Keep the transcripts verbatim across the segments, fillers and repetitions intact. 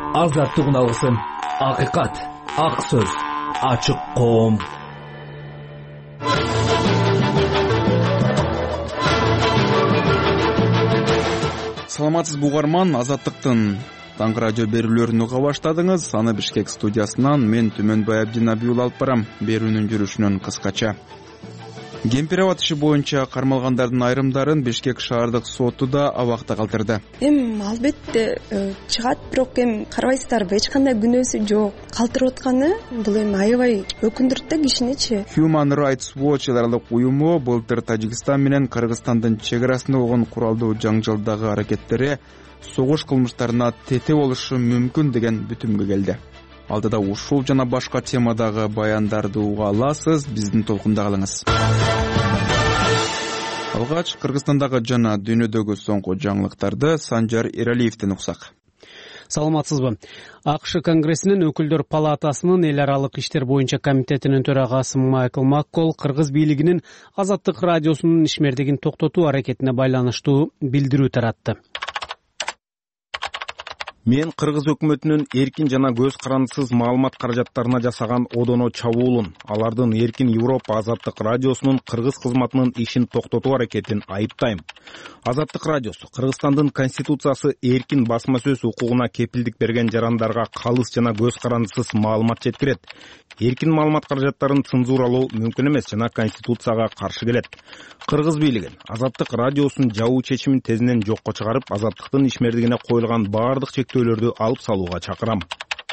азаттыгын алгысың. Акыйкат, ак сөз, ачык коом. Саламатсыз бугарман, Азаттыктын таңкы радио берүүлөрүн уга баштадыңыз. Аны Бишкек студиясынан мен Түмөнбай Абдинабиул алып барам. Берүүнүн жүрүшүнөн кыскача. Кемпирабад иши боюнча кармалгандардын айрымдарын Бишкек шаардык соту да абакта калтырды. Эми албетте чыгат, бирок эми карабайсыздарбы, эч кандай күнөөсү жок. Калтырып атканы бул эми аябай өкүндүрт да кишиничи. Human Rights Watch аралык уюму былтыр Тажикстан менен Кыргызстандын чек арасында болгон куралдуу жаңжалдагы аракеттери согуш кылмыштарына тете болушу мүмкүн деген бүтүмгө келди. Алдыда ушул жана башка темадагы баяндарды уга аласыз, биздин толкунда калыңыз. Алгач Кыргызстандагы жана дүйнөдөгү соңку жаңылыктарды Санжар Эралиевден уксак. Саламатсызбы. АКШ Конгрессинин өкүлдөр палатасынын эл аралык иштер боюнча комитетинин төрагасы Майкл Маккол Кыргыз бийлигинин Азаттык радиосунун ишмердигин токтотуу аракетине байланыштуу билдирүү таратты. Мен Кыргыз өкмөтүнүн эркин жана көз карандысыз маалымат каражаттарына жасаган одоно чабуулун, алардын эркин Европа Азаттык радиосунун Кыргыз кызматынын ишин токтотуу аракетин айыптайм. Азаттык радиосу Кыргызстандын конституциясы эркин басма сөз укугуна кепилдик берген жарандарга калыс жана көз карандысыз маалымат жеткирет. Эркин маалымат каражаттарын цензуралоо мүмкүн эмес жана конституцияга каршы келет. Кыргыз бийлигин Азаттык радиосунун жабуу чечимин тезинен жокко чыгарып, Азаттыктын ишмердигине коюлган баардык чектөөлөрдү алып салууга чакырам.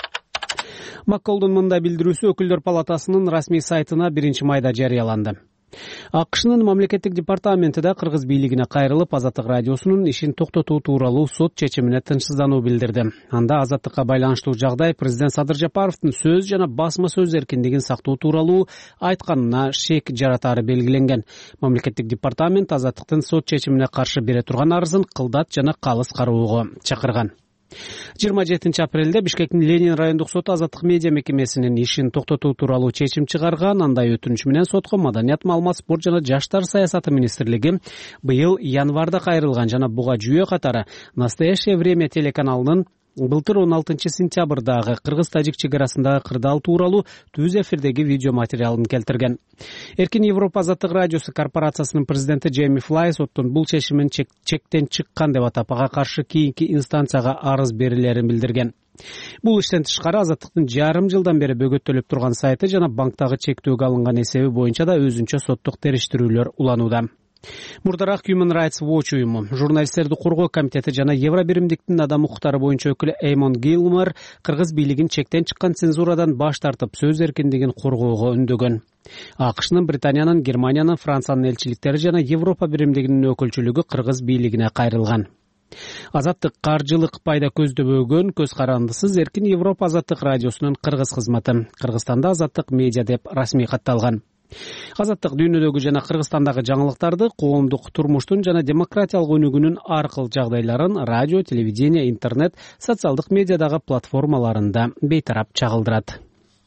Макколдун мындай билдирүүсү өкүлдөр палатасынын расмий сайтына биринчи майда жарыяланды. АКШнын мамлекеттик департаменти да Кыргыз бийлигине кайрылып, Азаттык радиосунун ишин токтотуу тууралуу сот чечимине тынчсыздануу билдирди. Анда азаттыкка байланыштуу жагдай президент Садыр Жапаровдун сөз жана басма сөз эркиндигин сактоо тууралуу айтканына шек жаратары белгиленген. Мамлекеттик департамент Азаттыктын сот чечимине каршы бере турган арызын кылдат жана калыс кароого чакырган. жыйырма жетинчи апрелде Бишкектин Ленин райондук соту Азаттык медиа мекемесинин ишин токтотуу тууралуу чечим чыгарган. Андай өтүнүч менен сотко Маданият, маалымат, спорт жана жаштар саясаты министрлиги быйыл январда кайрылган жана буга жүйө катары Настоящее время телеканалынын былтыр он алтынчы сентябрдагы Кыргыз-Тажик чек арасындагы кырдаал тууралуу түз эфирдеги видео материалын келтирген. Эркин Европа Азаттык радиосу корпорациясынын президенти Джейми Флай соттун бул чечимин чек, чектен чыккан деп атап, ага каршы кийинки инстанцияга арыз берилерин билдирген. Бул иштен тышкары Азаттыктын жарым жылдан бери бөгөттөлүп турган сайты жана банктагы чектөөгө алынган эсеби боюнча да өзүнчө соттук териштирүүлөр уланууда. Мурдараак Human Rights Watch уюму, журналисттерди коргоо комитети жана Евробиримдиктин адам укуктары боюнча өкүлү Эймон Гилмор Кыргыз бийлигин чектен чыккан цензурадан баш тартып, сөз эркиндигин коргоого үндөгөн. АКШнын, Британиянын, Германиянын, Франциянын элчиликтери жана Европа биримдигинин өкүлчүлүгү Кыргыз бийлигине кайрылган. Азаттык каржылык пайда көздөбөгөн, көз карандысыз эркин Европа Азаттык радиосунун Кыргыз кызматы. Кыргызстанда Азаттык медиа деп расмий катталган. Азаттык дүйнөдөгү жана Кыргызстандагы жаңылыктарды, коомдук турмуштун жана демократиялык өнүгүүнүн ар кыл жагдайларын радио, телевидение, интернет, социалдык медиадагы платформаларында бейтарап чагылдырат.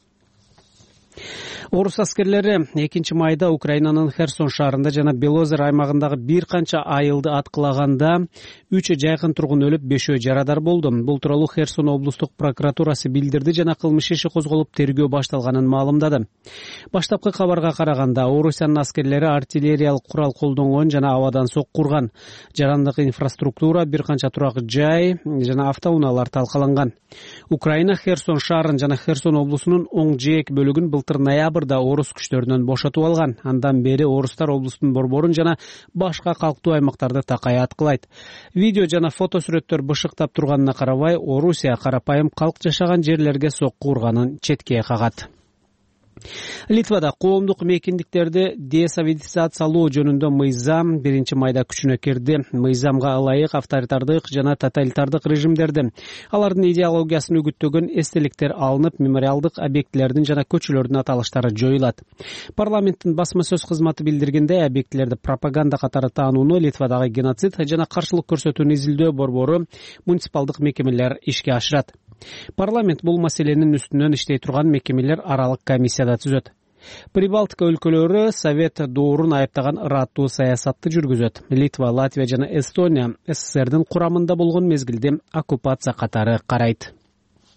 Орус аскерлери экинчи майда Украинанын Херсон шаарында жана Белозер аймагындагы бир канча айылды аткылаганда үч жайкын тургун өлүп, бешөө жарадар болду. Бул тууралуу Херсон облустук прокуратурасы билдирди жана кылмыш иши козголуп, тергөө башталганын маалымдады. Баштапкы кабарга караганда, Орусиянын аскерлери артиллериялык курал колдонгон жана абадан сок курган. Жарандык инфраструктура, бир канча турак жай жана автоунаалар талкаланган. Украина Херсон шаарын жана Херсон облусунун оң жээк бөлүгүн былтыр ноябрда орус күчтөрүнөн бошотуп алган. Андан бери орустар облустун борборун жана башка калктуу аймактарды такай аткылайт. Видео жана фото сүрөттөр бышыктап турганына карабай, Орусия карапайым калк жашаган жерлерге сокку урганын четке кагат. Литвада коомдук мейкиндиктерди десоветизациялоо жөнүндө мыйзам биринчи майда күчүнө кирди. Мыйзамга ылайык авторитардык жана тоталитардык режимдердин, алардын идеологиясын үгүттөгөн эстеликтер алынып, мемориалдык объектилердин жана көчөлөрдүн аталыштары жоюлат. Парламенттин басма сөз кызматы билдиргендей, объектилерди пропаганда катары таанууну Литвадагы геноцид жана каршылык көрсөтүүнү изилдөө борбору муниципалдык мекемелер ишке ашырат. Парламент бул маселенин үстүнөн иштей турган мекемелер аралык комиссияда түзөт. Прибалтика өлкөлөрү Совет доорун айыптаган ыраттуу саясатты жүргүзөт. Литва, Латвия жана Эстония СССРдин курамында болгон мезгилде оккупация катары карайт.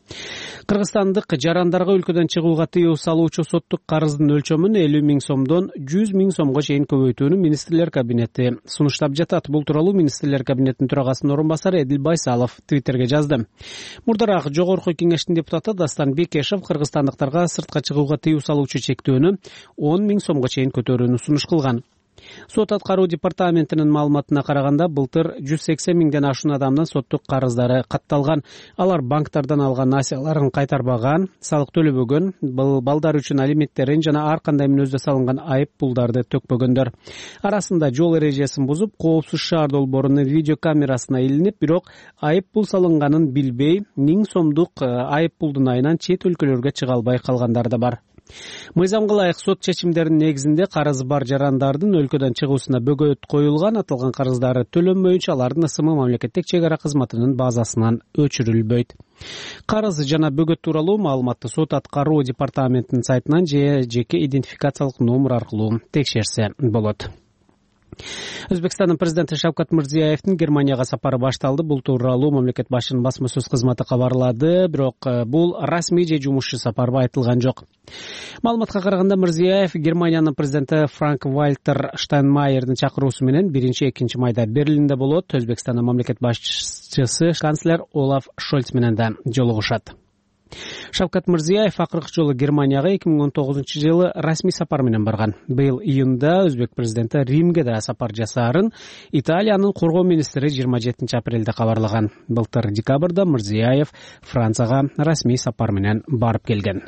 Кыргызстандык жарандарга өлкөдөн чыгууга тыюу салуучу соттук карыздын өлчөмүн элүү миң сомдон жүз миң сомго чейин көбөйтүүнү министрлер кабинети сунуштап жатат. Бул тууралуу министрлер кабинетинин төрагасынын орун басары Эдил Байсалов Твиттерге жазды. Мурдараак Жогорку Кеңештин депутаты Дастан Бекешев кыргызстандыктарга сыртка чыгууга тыюу салуучу чектөөнү он миң сомго чейин көтөрүүнү сунуш кылган. Сот аткаруу департаментинин маалыматына караганда, былтыр жүз сексен миңден ашуун адамдын соттук карыздары катталган. Алар банктардан алган насыяларын кайтарбаган, салык төлөбөгөн, балдар үчүн алименттерин жана ар кандай мүнөздө салынган айып пулдарды төкпөгөндөр. Арасында жол эрежесин бузуп, коопсуз шаар долбоорунун видеокамерасына илинип, бирок айып пул салынганын билбей, миң сомдук айып пулдун айынан чет өлкөлөргө чыга албай калгандар да бар. Мыйзамга ылайык сот чечимдеринин негизинде карызы бар жарандардын өлкөдөн чыгуусуна бөгөт коюлган. Аталган карыздары төлөнмөйүнчө алардын ысымы мамлекеттик чек ара кызматынын базасынан өчүрүлбөйт. Карыз жана бөгөт тууралуу маалыматты сот аткаруу департаментинин сайтынан же жеке идентификациялык номер аркылуу текшерсе болот. Өзбекстандын президенти Шавкат Мирзиёевдин Германияга сапары башталды. Бул тууралуу мамлекет башчынын басма сөз кызматы кабарлады, бирок бул расмий же жумушчу сапарбы айтылган жок. Маалыматка караганда, Мирзиёев Германиянын президенти Франк Вальтер Штайнмайердин чакыруусу менен биринчи-экинчи майда Берлинде болот. Өзбекстандын мамлекет башчысы канцлер Олаф Шольц менен да жолугушат. Шавкат Мирзиёев акыркы жолу Германияга эки миң он тогузунчу жылы расмий сапар менен барган. Быйыл июнда өзбек президенти Римге да сапар жасаарын Италиянын коргоо министри жыйырма жетинчи апрелде кабарлаган. Былтыр декабрда Мирзиёев Францияга расмий сапар менен барып келген.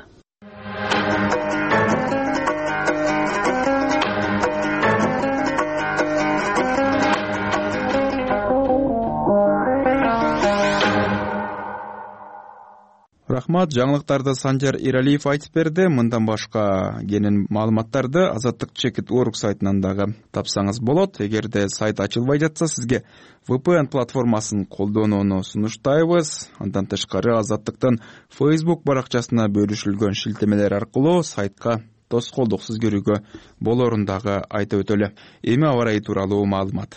Рахмат, жаңылыктарды Санжар Иралиев айтып берди. Мындан башка кенен маалыматтарды Азаттык Чекит Орг сайтынан дагы тапсаңыз болот. Эгерде сайт ачылбай жатса, сизге ви пи эн платформасын колдонууну сунуштайбыз. Андан тышкары Азаттыктын Facebook баракчасына бөлүшүлгөн шилтемелер аркылуу сайтка тоскоолдуксуз көрүүгө болорун дагы айтып өтөлү. Эми аба ырайы тууралуу маалымат.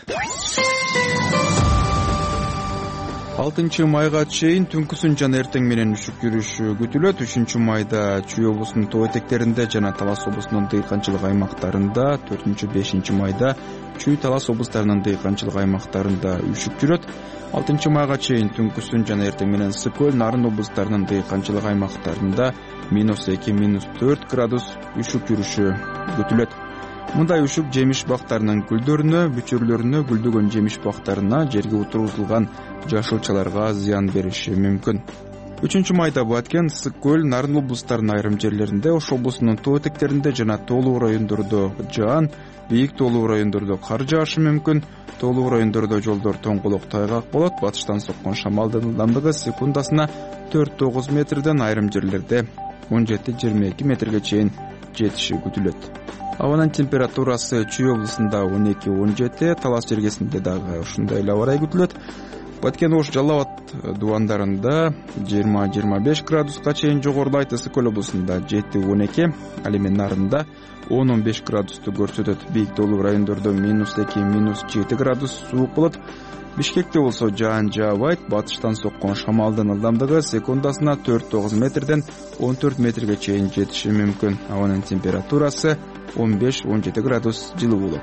алтынчы майга чейин түнкүсүн жана эртең менен үшүк жүрүшү күтүлөт. үчүнчү майда Чүй облусунун тоо этектеринде жана Талас облусунун дыйканчылык аймактарында, төртүнчү бешинчи майда Чүй Талас облустарынын дыйканчылык аймактарында үшүк жүрөт. алтынчы майга чейин түнкүсүн жана эртең менен Ысык көл, Нарын облустарынын дыйканчылык аймактарында минус эки минус төрт градус үшүк жүрүшү күтүлөт. Мындай үшүк жемиш бактарынын гүлдөрүнө, бүчүрлөрүнө, гүлдөгөн жемиш бактарына, жерге утургузулган жашылчаларга зыян бериши мүмкүн. үчүнчү майда Баткен, Ысык көл, Нарын облустарынын айрым жерлеринде, Ош облусунун тоо этектеринде жана тоолуу райондордо жаан, бийик тоолуу райондордо кар жаашы мүмкүн. Тоолуу райондордо жолдор тоңголок тайгак болот. Батыштан соккон шамалдын ылдамдыгы секундасына төрт тогуз метрден, айрым жерлерде он жети жыйырма эки метрге чейин жетиши күтүлөт. Абанын температурасы Чүй облусунда он эки он жети, Талас жергесинде дагы ушундай эле аба ырайы күтүлөт. Баткен, Ош, Жалал Абад дубандарында жыйырма жыйырма беш градуска чейин жогорулайт. Ысык көл облусунда жети он эки, ал эми Нарында он он беш градусту көрсөтөт. Бийик тоолуу райондордо минус эки минус жети градус суук болот. Бишкекте болсо жаан жаабайт. Батыштан соккон шамалдын ылдамдыгы секундасына төрт тогуз метрден он төрт метрге чейин жетиши мүмкүн. Абанын температурасы он беш он жети градус жылуу болот.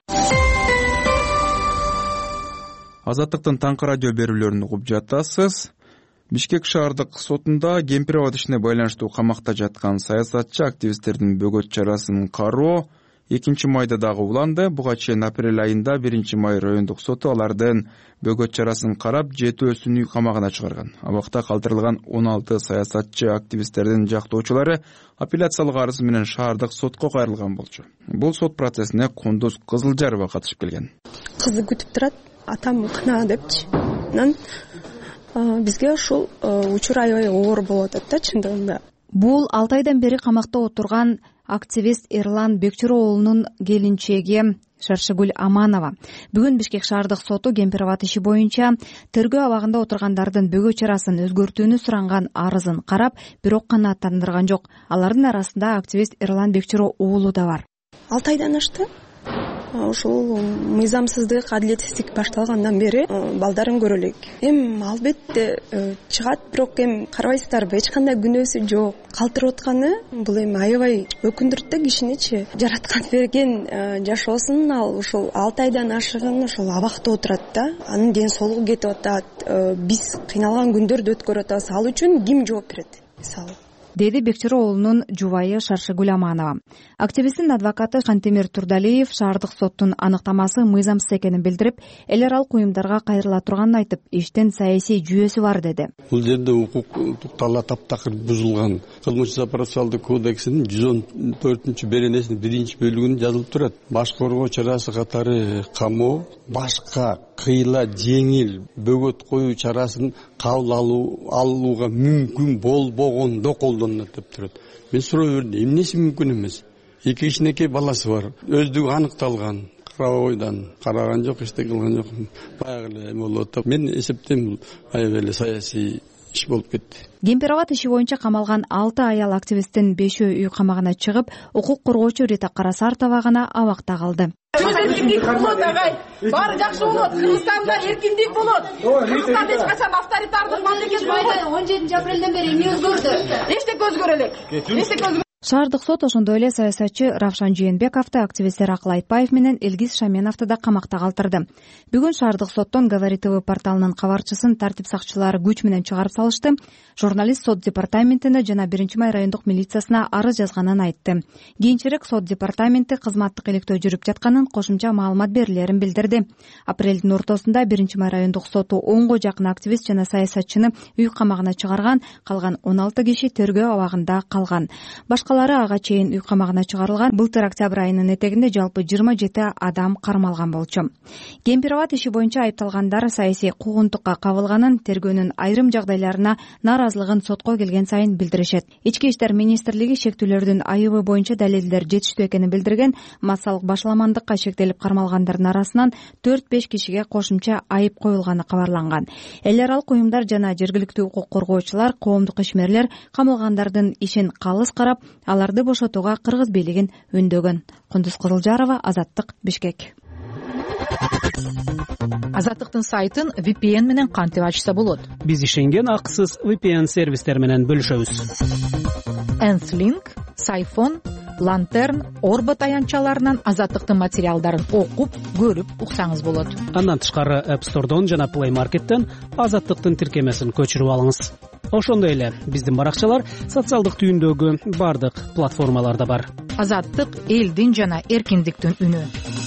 Азаттыктын таңкы радио берүүлөрүн угуп жатасыз. Бишкек шаардык сотунда кемпир абад ишине байланыштуу камакта жаткан саясатчы активисттердин бөгөт чарасын кароо экинчи майда дагы уланды. Буга чейин апрель айында биринчи май райондук соту алардын бөгөт чарасын карап, жетөөсүн үй камагына чыгарган. Абакта калтырылган он алты саясатчы активисттердин жактоочулары апелляциялык арыз менен шаардык сотко кайрылган болчу. Бул сот процессине Кундуз Кызылжарова катышып келген. Кызы күтүп турат, атам кына депчи. Анан бизге ушул учур аябай оор болуп атат да чындыгында. Бул алты айдан бери камакта отурган активист Эрлан Бекчиро уулунун келинчеги Шаршыгүл Аманова. Бүгүн Бишкек шаардык соту кемпир абад иши боюнча тергөө абагында отургандардын бөгөт чарасын өзгөртүүнү суранган арызын карап, бирок канааттандырган жок. Алардын арасында активист Эрлан Бекчиро уулу да бар. алты айдан ашты. ушул мыйзамсыздык, адилетсиздик башталгандан бери балдарын көрө элек. Эми албетте чыгат, бирок эми карабайсыздарбы, эч кандай күнөөсү жок, калтырып атканы бул эми аябай өкүндүрт да кишиничи. Жараткан берген жашоосун ал ушул алты айдан ашыгын ошол абакта отурат да, анын ден соолугу кетип атат, биз кыйналган күндөрдү өткөрүп атабыз, ал үчүн ким жооп берет мисалы, деди Бекчиро уулунун жубайы Шаршыгүл Аманова. Активисттин адвокаты Кантемир Турдалиев шаардык соттун аныктамасы мыйзамсыз экенин билдирип, эл аралык уюмдарга кайрыла турганын айтып, иштин саясий жүйөсү бар деди. Бул жерде укук талап таптакыр бузулган. Кылмыш процессуалдык кодексинин жүз он төртүнчү беренесинин биринчи бөлүгүндө жазылып турат. Баш коргоо чарасы катары камоо, башка кыйла жеңил бөгөт коюу чарасын кабыл алууга мүмкүн болбогондо колдонулат деп турат. Мен суроо бердим, эмнеси мүмкүн эмес? Эки кичинекей баласы бар, өздүгү аныкталган, карабойдан караган жок, эчтеке кылган жок, баягы эле болуп атат. Мен эсептейм, бул аябай эле саясий иш болуп кетти. Гемпероват иши боюнча камалган алты аял активисттин бешөө үй камагына чыгып, укук коргоочу Рита Карасартова гана абакта калды. Эркиндик болот, агай. Баары жакшы болот. Кыргызстанда эркиндик болот. Кыргызстан эч качан авторитардык мамлекет болбойт. он жетинчи апрелден бери эмне өзгөрдү? Эчтеке өзгөрө элек. Эчтеке өзгөрө. Шаардык сот ошондой эле саясатчы Равшан Жээнбековду, активисттер Акыл Айтбаев менен Элгиз Шаменовду да камакта калтырды. Бүгүн шаардык соттон Говори ТВ порталынын кабарчысын тартип сакчылары күч менен чыгарып салышты. Журналист сот департаментине жана биринчи май райондук милициясына арыз жазганын айтты. Кийинчерээк сот департаменти кызматтык иликтөө жүрүп жатканын, кошумча маалымат берилерин билдирди. Апрелдин ортосунда биринчи май райондук соту онго жакын активист жана саясатчыны үй камагына чыгарган, калган он алты киши тергөө абагында калган. Башкалары ага чейин үй камагына чыгарылган. Былтыр октябрь айынын этегинде жалпы жыйырма жети адам кармалган болчу. Гемпероват иши боюнча айыпталгандар саясий куугунтукка кабылганын, тергөөнүн айрым жагдайларына наразылыгын сотко келген сайын билдиришет. Ички иштер министрлиги шектүүлөрдүн айыбы боюнча далилдер жетиштүү экенин билдирген. Массалык башаламандыкка шектелип кармалгандардын арасынан төрт беш кишиге кошумча айып коюлганы кабарланган. Эл аралык уюмдар жана жергиликтүү укук коргоочулар, коомдук ишмерлер камалгандардын ишин калыс карап, аларды бошотууга кыргыз бийлигин үндөгөн. Кундуз Кызылжарова, Азаттык, Бишкек. Азаттыктын сайтын ви пи эн менен кантип ачса болот? Биз ишенген акысыз ви пи эн сервистер менен бөлүшөбүз. Nthling, Сайфон, Lantern, Орбот аянтчаларынан Азаттыктын материалдарын окуп, көрүп уксаңыз болот. Андан тышкары App Store'дон жана Play Market'тен Азаттыктын тиркемесин көчүрүп алыңыз. Ошондой эле биздин баракчалар социалдык түйүндөгү бардык платформаларда бар. Азаттык элдин жана эркиндиктин үнү.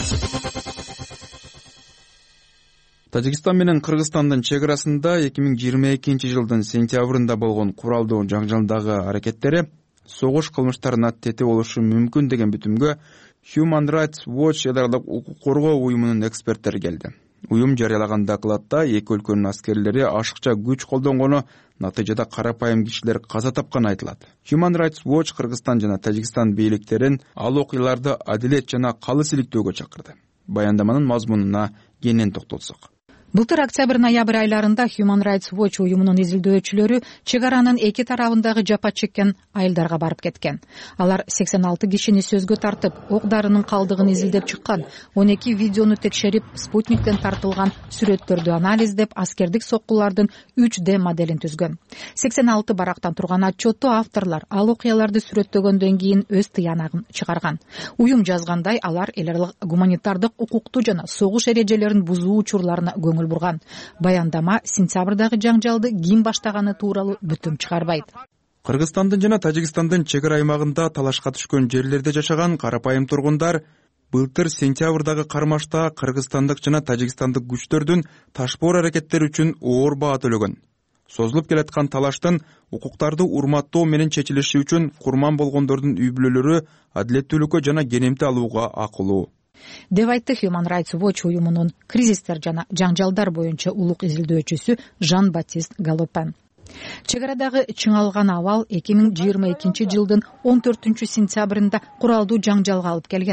Тажикстан менен Кыргызстандын чек арасында эки миң жыйырма экинчи жылдын сентябрында болгон куралдуу жаңжалдагы аракеттери согуш кылмыштарына тете болушу мүмкүн деген бүтүмгө Human Rights Watch эдарлык укук коргоо уюмунун эксперттери келди. Уюм жарыялаган докладта эки өлкөнүн аскерлери ашыкча күч колдонгону, натыйжада карапайым кишилер каза тапканы айтылат. Human Rights Watch Кыргызстан жана Тажикстан бийликтерин ал окуяларды адилет жана калыс иликтөөгө чакырды. Баяндаманын мазмунуна кенен токтолсок. Былтыр октябрь-ноябрь айларында Human Rights Watch уюмунун изилдөөчүлөрү чек аранын эки тарабындагы жапа чеккен айылдарга барып кеткен. Алар сексен алты кишини сөзгө тартып, ок дарынын калдыгын изилдеп чыккан, он эки видеону текшерип, спутниктен тартылган сүрөттөрдү анализдеп, аскердик соккулардын үч дэ моделин түзгөн. сексен алты барактан турган отчетту авторлор ал окуяларды сүрөттөгөндөн кийин өз тыянагын чыгарган. Уюм жазгандай, алар эл аралык гуманитардык укукту жана согуш эрежелерин бузуу учурларына көңүл бурган. Баяндама сентябрдагы жаңжалды ким баштаганы тууралуу бүтүм чыгарбайт. Кыргызстандын жана Тажикстандын чек ара аймагында талашка түшкөн жерлерде жашаган карапайым тургундар былтыр сентябрдагы кармашта кыргызстандык жана тажикстандык күчтөрдүн ташпоор аракеттери үчүн оор баа төлөгөн. Созулуп келаткан талаштын укуктарды урматтоо менен чечилиши үчүн курман болгондордун үй бүлөлөрү адилеттүүлүккө жана кенемти алууга акылуу деп айтты Human Rights Watch уюмунун кризистер жана жаңжалдар боюнча улук изилдөөчүсү Жан-Батист Галопен. Чек арадагы чыңалган абал эки миң жыйырма экинчи жылдын он төртүнчү сентябрында куралдуу жаңжалга алып келген.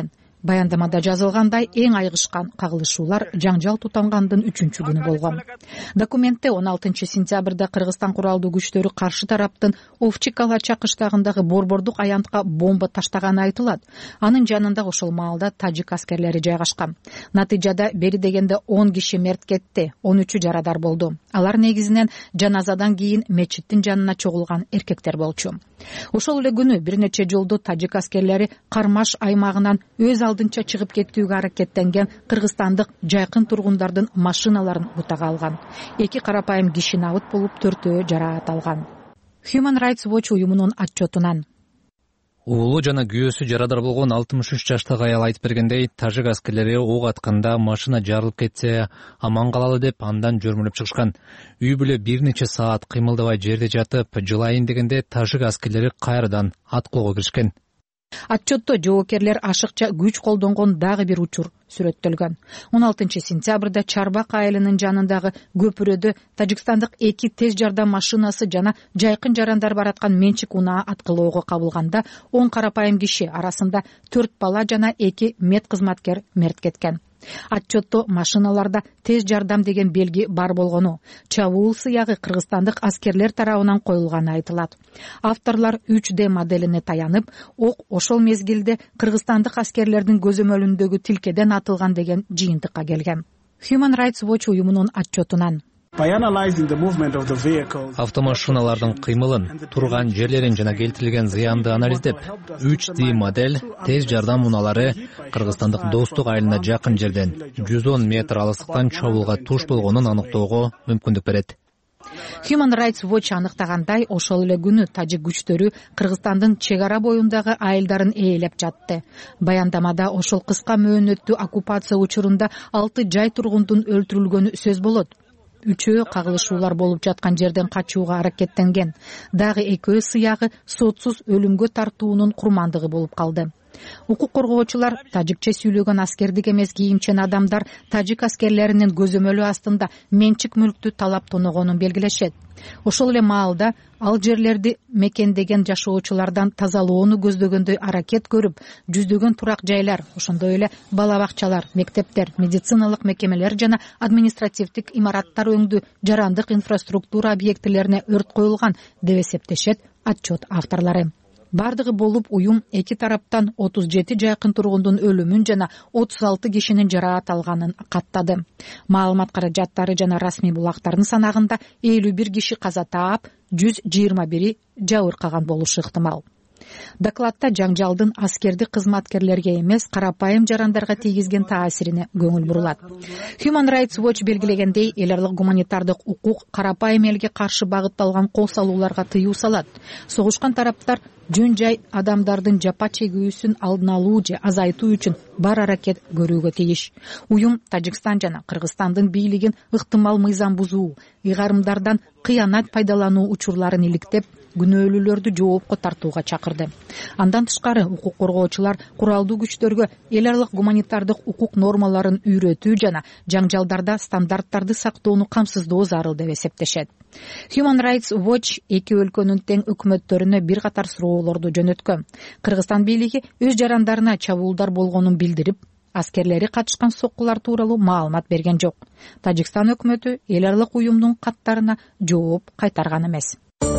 Баяндамада жазылгандай, эң айгышкан кагылышуулар жаңжал тутангандын үчүнчү күнү болгон. Документте он алтынчы сентябрда Кыргызстан куралдуу күчтөрү каршы тараптын Овчикалача кыштагындагы борбордук аянтка бомба таштаганы айтылат. Анын жанында ошол маалда тажик аскерлери жайгашкан. Натыйжада бери дегенде он киши мерт кетти, он үчү жарадар болду. Алар негизинен жаназадан кийин мечиттин жанына чогулган эркектер болчу. Ошол эле күнү бир нече жолдо тажик аскерлери Кармаш аймагынан өз алдынча чыгып кетүүгө аракеттенген кыргызстандык жайкын тургундардын машиналарын бутага алган. Эки карапайым киши набыт болуп, төртөө жараат алган. Human Rights Watch уюмунун отчетунан уулу жана күйөөсү жарадар болгон алтымыш үч жаштагы аял айтып бергендей, тажик аскерлери ок атканда машина жарылып кетсе аман калалы деп андан жөрмөлөп чыгышкан. Үй бүлө бир нече саат кыймылдабай жерде жатып, жылайын дегенде тажик аскерлери кайрадан аткууга киришкен. Отчетто жоокерлер ашыкча күч колдонгон дагы бир учур сүрөттөлгөн. он алтынчы сентябрда Чарбак айылынын жанындагы көпүрөдө тажикстандык эки тез жардам машинасы жана жайкын жарандар бараткан менчик унаа аткылоого кабылганда он карапайым киши арасында төрт бала жана эки мед кызматкер мерт кеткен. Отчетто машиналарда тез жардам деген белги бар болгону, чабуул сыягы кыргызстандык аскерлер тарабынан коюлганы айтылат. Авторлор үч дэ моделине таянып, ок ошол мезгилде кыргызстандык аскерлердин көзөмөлүндөгү тилкеден атылган деген жыйынтыкка келген. Human Rights Watch уюмунун отчетунан автомашиналардын кыймылын, турган жерлерин жана келтирилген зыянды анализдеп, үч дэ модель тез жардам унаалары кыргызстандык Достук айылына жакын жерден жүз он метр алыстыктан чабуулга туш болгонун аныктоого мүмкүндүк берет. Human Rights Watch аныктагандай, ошол эле күнү тажик күчтөрү Кыргызстандын чек ара боюндагы айылдарын ээлеп жатты. Баяндамада ошол кыска мөөнөттүү оккупация учурунда алты жай тургундун өлтүрүлгөнү сөз болот. Үчөө кагылышуулар болуп жаткан жерден качууга аракеттенген. Дагы экөө сыягы сотсуз өлүмгө тартуунун курмандыгы болуп калды. Укук коргоочулар тажикче сүйлөгөн аскердик эмес кийимчен адамдар тажик аскерлеринин көзөмөлү астында менчик мүлктү талап тоногонун белгилешет. Ошол эле маалда ал жерлерди мекендеген жашоочулардан тазалоону көздөгөндөй аракет көрүп, жүздөгөн турак жайлар, ошондой эле бала бакчалар, мектептер, медициналык мекемелер жана административдик имараттар өңдүү жарандык инфраструктура объектилерине өрт коюлган деп эсептешет отчет авторлору. Бардыгы болуп, уюм эки тараптан отуз жети жайкын тургундун өлүмүн жана отуз алты кишинин жараат алганын каттады. Маалымат каражаттары жана расмий булактардын санагында элүү бир киши каза таап, жүз жыйырма бири жабыркаган болушу ыктымал. Докладта жаңжалдын аскердик кызматкерлерге эмес, карапайым жарандарга тийгизген таасирине көңүл бурулат. Human Rights Watch белгилегендей, эл аралык гуманитардык укук карапайым элге каршы багытталган кол салууларга тыюу салат. Согушкан тараптар жөн жай адамдардын жапа чегүүсүн алдын алуу же азайтуу үчүн бар аракет көрүүгө тийиш. Уюм Тажикстан жана Кыргызстандын бийлигин ыктымал мыйзам бузуу, ыйгарымдардан кыянат пайдалануу учурларын иликтеп, күнөөлүүлөрдү жоопко тартууга чакырды. Андан тышкары, укук коргоочулар куралдуу күчтөргө эл аралык гуманитардык укук нормаларын үйрөтүү жана жаңжалдарда стандарттарды сактоону камсыздоо зарыл деп эсептешет. Human Rights Watch эки өлкөнүн тең өкмөттөрүнө бир катар суроолорду жөнөткөн. Кыргызстан бийлиги өз жарандарына чабуулдар болгонун билдирип, аскерлери катышкан соккулар тууралуу маалымат берген жок. Тажикстан өкмөтү эл аралык уюмдун каттарына жооп кайтарган эмес.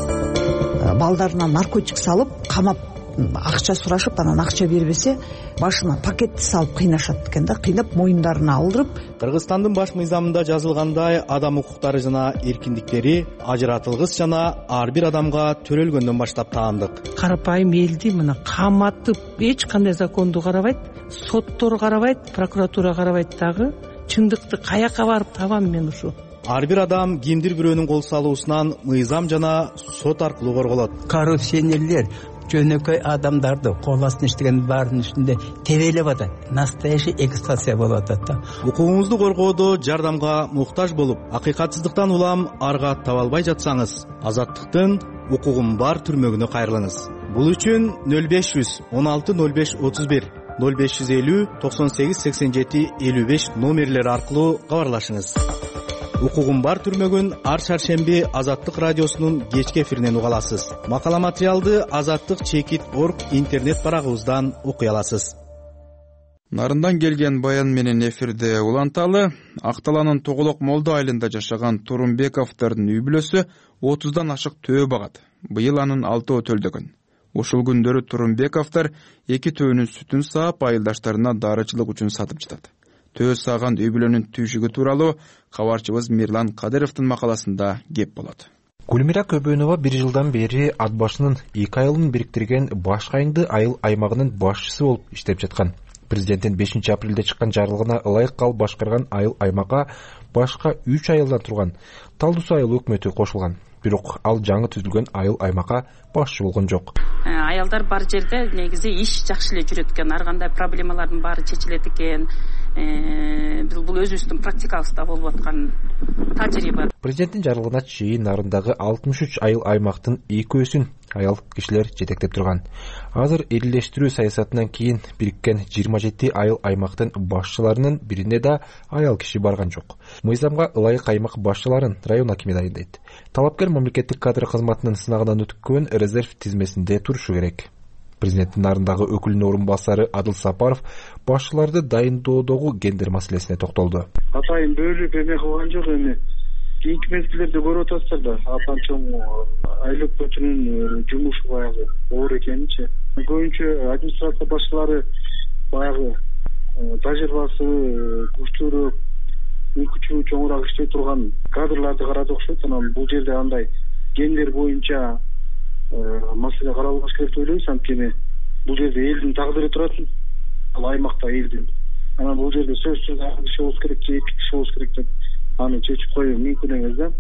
Балдарына наркотик салып, камап, акча сурашып, анан акча бербесе, башына пакетти салып кыйнашат экен да, кыйнап моюндарына алдырып. Кыргызстандын баш мыйзамында жазылгандай, адам укуктары жана эркиндиктери ажыратылгыс жана ар бир адамга төрөлгөндөн баштап таандык. Карапайым элди мына каматып, эч кандай законду карабайт, соттор карабайт, прокуратура карабайт дагы. Чындыкты каяка барып табам мен ушу? Ар бир адам кимдир бирөөнүн кол салуусунан мыйзам жана сот аркылуу корголот. Коррупционерлер жөнөкөй адамдарды кол астына иштеген баарынын үстүндө тебелеп атат. Настоящий эксплуатация болуп атат да. Укугуңузду коргоодо жардамга муктаж болуп, акыйкатсыздыктан улам арга таба албай жатсаңыз, азаттыктын укугум бар түрмөгүнө кайрылыңыз. Бул үчүн нөл беш жүз он алты нөл беш отуз бир, нөл беш жүз элүү токсон сегиз сексен жети элүү беш номерлери аркылуу кабарлашыңыз. Укугум бар түрмөгүн ар шаршемби Азаттык радиосунун кечки эфиринен уга аласыз. Макала материалды азаттык чекит точка орг интернет барагыбыздан окуй аласыз. Нарындан келген баян менен эфирде уланталы. Ак Талаанын Тоголок Молдо айылында жашаган Турумбековдордун үй бүлөсү отуздан ашык төө багат. Быйыл анын алтоо төлдөгөн. Ушул күндөрү Турумбековдор эки төөнүн сүтүн саап айылдаштарына дарычылык үчүн сатып жатат. Төө сааган үй бүлөнүн түйшүгү тууралуу кабарчыбыз Мирлан Кадыровдун макаласында кеп болот. Гүлмира Көбөнова бир жылдан бери ат башынын эки айылын бириктирген Башкайыңды айыл аймагынын башчысы болуп иштеп жаткан. Президенттин бешинчи апрелде чыккан жарлыгына ылайык калып башкарган айыл аймакка башка үч айылдан турган Талдусу айыл өкмөтү кошулган. Бирок ал жаңы түзүлгөн айыл аймакка башчы болгон жок. Аялдар бар жерде негизи иш жакшы эле жүрөт экен, ар кандай проблемалардын баары чечилет экен. Бул өзүбүздүн практикабызда болуп аткан тажрыйба. Президенттин жарлыгына чейин нарындагы алтымыш үч айыл аймактын экөөсүн аял кишилер жетектеп турган. Азыр элдештирүү саясатынан кийин бириккен жыйырма жети айыл аймактын башчыларынын бирине да аял киши барган жок. Мыйзамга ылайык аймак башчыларын район акими дайындайт. Талапкер мамлекеттик кадр кызматынын сынагынан өткөн резерв тизмесинде турушу керек. Президенттин нарындагы өкүлүнүн орун басары Адыл Сапаров башчыларды дайындоодогу гендер маселесине токтолду. Атайын бөлүп эме кылган жок, эми кийинки мезгилдерде көрүп атасыздар да, атанчоң айыл өкмөтүнүн жумушу баягы оор экенинчи. Көбүнчө администрация башчылары баягы тажрыйбасы күчтүүрөөк, мүмкүнчүлүгү чоңураак иштей турган кадрларды карады окшойт. Анан бул жерде андай гендер боюнча маселе каралбаш керек деп ойлойбуз. Анткени бул жерде элдин тагдыры турат, ал аймакта элдин. Анан бул жерде сөзсүз ак киши болуш керек же эки киши болуш керек деп аны чечип коюу мүмкүн эмес да.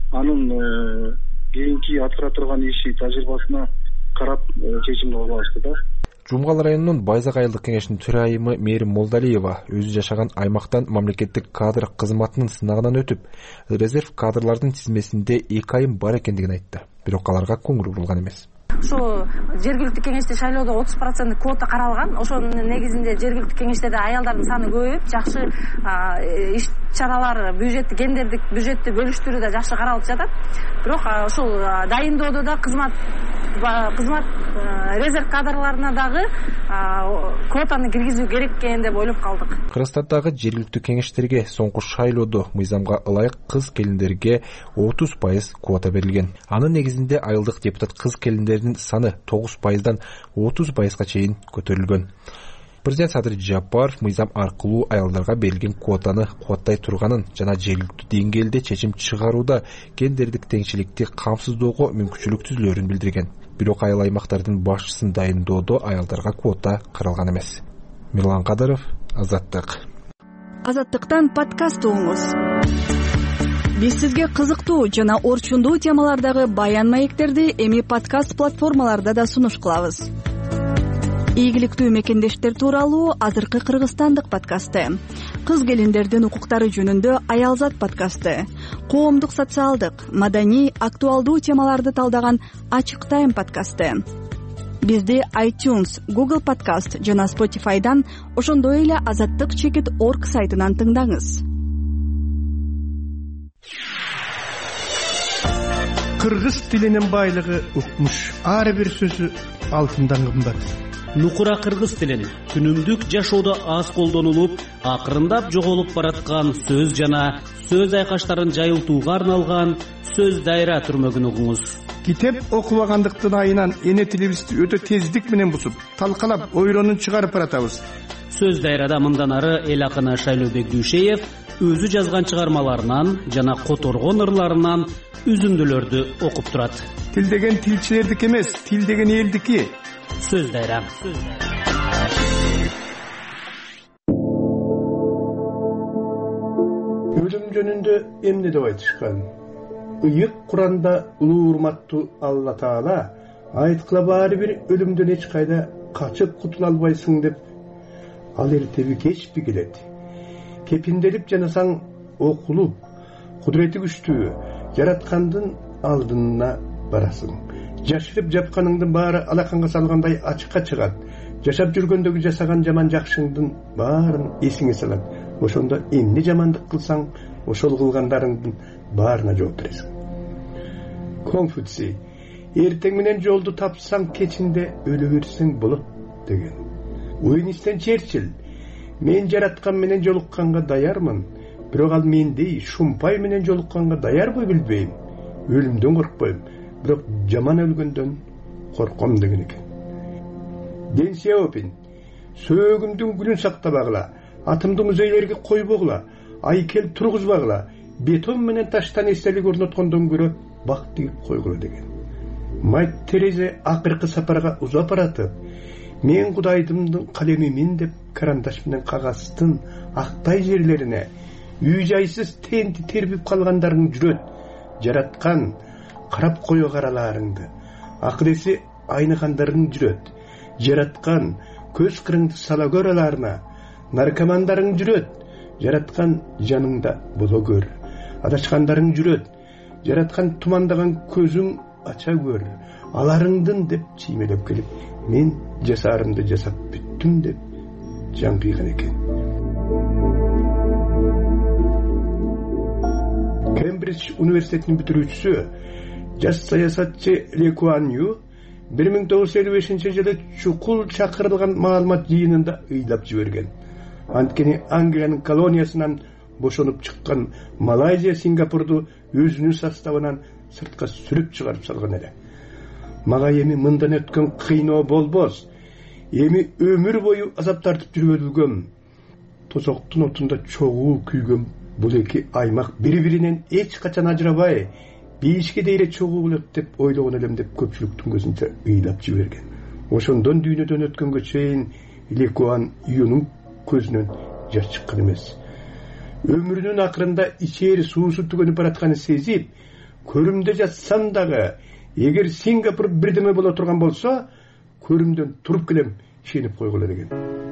Анын кийинки аткара турган иши тажрыйбасына карап чечим кылабыз да. Жумгал районунун Байзак айылдык кеңешинин төрайымы Мээрим Молдалиева өзү жашаган аймактан мамлекеттик кадр кызматынын сынагынан өтүп, резерв кадрлардын тизмесинде эки айым бар экендигин айтты. Бирок аларга көңүл бурулган эмес. Ошо жергиликтүү кеңеште шайлоодо отуз процент квота каралган. Ошонун негизинде жергиликтүү кеңештерде аялдардын саны көбөйүп, жакшы иш чаралар, бюджетти, гендердик бюджетти бөлүштүрүү да жакшы каралып жатат. Бирок ошол дайындоодо да кызмат кызмат резерв кадрларына дагы квотаны киргизүү керек экен деп ойлоп калдык. Кыргызстандагы жергиликтүү кеңештерге соңку шайлоодо мыйзамга ылайык кыз келиндерге отуз пайыз квота берилген. Анын негизинде айылдык депутат кыз келиндердин саны тогуз пайыздан отуз пайызга чейин көтөрүлгөн. Президент Садыр Жапаров мыйзам аркылуу аялдарга берилген квотаны кубаттай турганын жана жергиликтүү деңгээлде чечим чыгарууда гендердик теңчиликти камсыздоого мүмкүнчүлүк түзүлөрүн билдирген. Бирок айыл аймактардын башчысын дайындоодо аялдарга квота каралган эмес. Мирлан Кадыров, Азаттык. Азаттыктан подкаст угуңуз. Биз сизге кызыктуу жана орчундуу темалардагы баян маектерди эми подкаст платформаларда да сунуш кылабыз. Ийгиликтүү мекендештер тууралуу азыркы кыргызстандык подкасты, кыз келиндердин укуктары жөнүндө Аялзат подкасты, коомдук социалдык, маданий, актуалдуу темаларды талдаган Ачык Тайм подкасты. Бизди iTunes, Google Podcast жана Spotify'дан, ошондой эле азаттык чекит точка орг сайтынан тыңдаңыз. Кыргыз тилинин байлыгы укмуш, ар бир сөзү алтындан кымбат. Нукура кыргыз тилин күнүмдүк жашоодо аз колдонулуп, акырындап жоголуп бараткан сөз жана сөз айкаштарын жайылтууга арналган сөз дайра түрмөгүн угуңуз. Китеп окубагандыктын айынан эне тилибизди өтө тездик менен бусуп, талкалап, ойронун чыгарып баратабыз. Сөз дайрада мындан ары эл акыны Шайлообек Дүйшеев өзү жазган чыгармаларынан жана которгон ырларынан үзүндүлөрдү окуп турат. Тил деген тилчилердики эмес, тил деген элдики. Сөз дайра. Өлүм жөнүндө эмне деп айтышкан? Ыйык Куранда улуу урматтуу Алла Таала айткыла баары бир өлүмдөн эч кайда качып кутула албайсың деп, ал эртеби кечпи келет. Кепинделип жанасаң окулуп, кудурети күчтүү жараткандын алдына барасың. Жашырып жапканыңдын баары алаканга салгандай ачыкка чыгат. Жашап жүргөндөгү жасаган жаман жакшыңдын баарын эсиңе салат. Ошондо эмне жамандык кылсаң, ошол кылгандарыңдын баарына жооп бересиң. Конфуций: эртең менен жолду тапсаң, кечинде өлө берсең болот деген. Уинстон Черчилль: мен жараткан менен жолукканга даярмын, бирок ал мендей шумпай менен жолукканга даярбы билбейм. Өлүмдөн коркпойм, бирок жаман өлгөндөн корком деген экен. Дэн Сяопин: сөөгүмдүн гүлүн сактабагыла, атымды музейлерге койбогула, ай келип тургузбагыла, бетон менен таштан эстелик орноткондон көрө бак тигип койгула деген. Мать Терезе акыркы сапарга узап баратып, мен Кудайдымдын калемимин деп карандаш менен кагаздын актай жерлерине үй жайсыз тенти тербип калгандарың жүрөт, жараткан карап кое караларыңды, акыреси айныгандарың жүрөт, жараткан көз кырыңды сала көраларына, наркомандарың жүрөт, жараткан жаныңда боло көр, адашкандарың жүрөт, жараткан тумандаган көзүң ача көр, аларыңдын деп чиймелеп келип, мен жасарымды жасап бүттүм деп жан кыйган экен. Кембридж университетинин бүтүрүүчүсү, жаш саясатчы Ли Куан Ю бир миң тогуз жүз элүү бешинчи жылы чукул чакырылган маалымат жыйынында ыйлап жиберген. Анткени Англиянын колониясынан бошонуп чыккан Малайзия Сингапурду өзүнүн составынан сыртка сүрүп чыгарып салган эле. Мага эми мындан өткөн кыйноо болбос, эми өмүр бою азап тартып жүрүлгөн, тозоктун отунда чогуу күйгөн бул эки аймак бири-биринен эч качан ажырабай, бейишке дейре чогуу болот деп ойлогон элем деп көпчүлүктүн көзүнчө ыйлап жиберген. Ошондон дүйнөдөн өткөнгө чейин Ли Куан Юнун көзүнөн жаш чыккан эмес. Өмүрүнүн акырында ичери суусу түгөнүп баратканын сезип, көрүмдө жатсам дагы, эгер Сингапур бирдеме боло турган болсо, көрүмдөн туруп келем, ишенип койгула деген.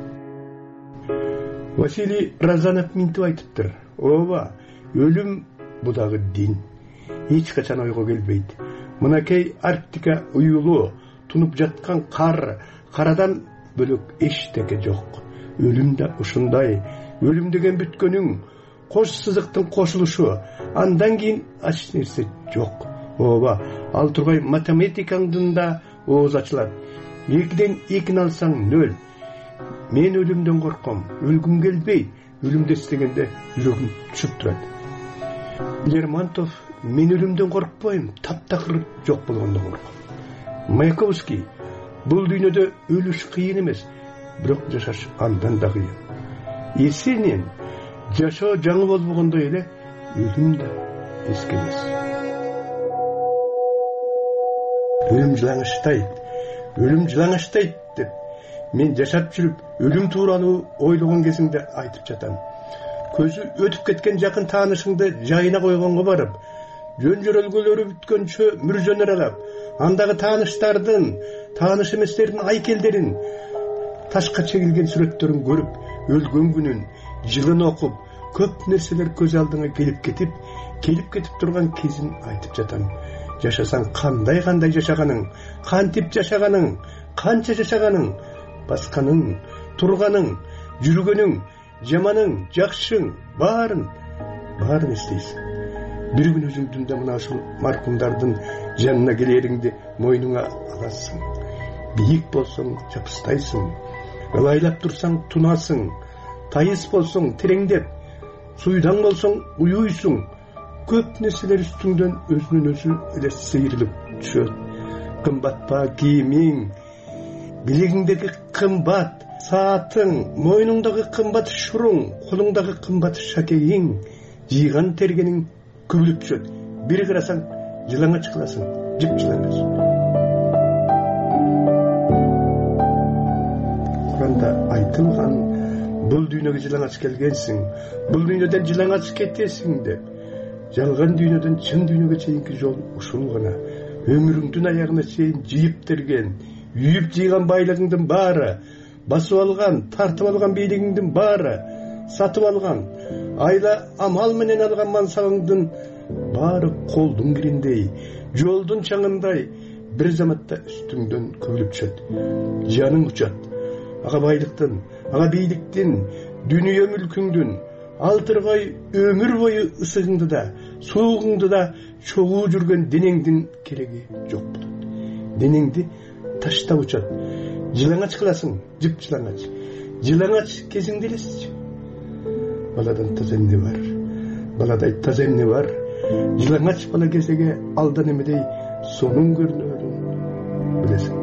Василий Разанов минтип айтыптыр: ооба, өлүм бул дагы дин. Эч качан ойго келбейт. Мынакей Арктика уюлу, тунуп жаткан кар, карадан бөлөк эчтеке жок. Өлүм да ушундай. Өлүм деген бүткөнүң, кош сызыктын кошулушу, андан кийин ач нерсе жок. Ооба, ал турбай математикаңдын да ооз ачылат. Экиден экини алсаң нөл. Мен өлүмдөн корком, өлгүм келбейт. Өлүмдү эстегенде жүрөгүм түшүп турат. Лермонтов: мен өлүмдөн коркпойм, таптакыр жок болгондон корком. Маяковский: бул дүйнөдө өлүш кыйын эмес, бирок жашаш андан да кыйын. Есенин: жашоо жаңы болбогондой эле, өлүм да эски эмес. Өлүм жылаңыштайт, өлүм жылаңыштайт деп мен жашап жүрүп өлүм тууралуу ойлогон кезимде айтып жатам. Көзү өтүп кеткен жакын таанышыңды жайына койгонго барып, жөн жөрөлгөлөрү бүткөнчө мүрзөнөр алап, андагы тааныштардын, тааныш эместердин айкелдерин, ташка чегилген сүрөттөрүн көрүп, өлгөн күнүн, жылын окуп, көп нерселер көз алдыңа келип кетип, келип кетип турган кезин айтып жатам. Жашасаң кандай кандай жашаганың, кантип жашаганың, канча жашаганың, басканың, турганың, жүргөнүң, жаманың, жакшың, баарын, баарын эстейсиң. Бир күн өзүңдүн да мына ушул маркумдардын жанына келериңди мойнуңа аласың. Бийик болсоң жапыстайсың, ылайлап турсаң тунасың, тайыс болсоң тереңдеп, суйдаң болсоң уюйсуң. Көп нерселер үстүңдөн өзүнөн өзү эле сыйрылып түшөт. Кымбат па кийимиң, билегиңдеги кымбат саатың, мойнуңдагы кымбат шуруң, колуңдагы кымбат шакегиң, жыйган тергениң күбүлүп түшөт. Бир карасаң жылаңач кыласың, жып жылаңач. Куранда айтылган, бул дүйнөгө жылаңач келгенсиң, бул дүйнөдөн жылаңач кетесиң деп. Жалган дүйнөдөн чын дүйнөгө чейинки жол ушул гана. Өмүрүңдүн аягына чейин жыйып терген, үйүп жыйган байлыгыңдын баары, басып алган, тартып алган бийлигиңдин баары, сатып алган, айла амал менен алган мансабыңдын баары колдун кириндей, жолдун чаңындай бир заматта үстүңдөн көбүлүп түшөт. Жаның учат. Ага байлыктын, ага бийликтин, дүнүйө мүлкүңдүн, алтыргай өмүр бою ысыгыңды да, суугуңду да чогуу жүргөн денеңдин кереги жок болот. Денеңди таштап учат. Жылаңач кыласың, жып жылаңач. жылаңач кезиңди элесизби? Баладан таза эмне бар? Баладай таза эмне бар? Жылаңач бала кезеге алдан эмедей сонун көрүнөөрүн билесиң.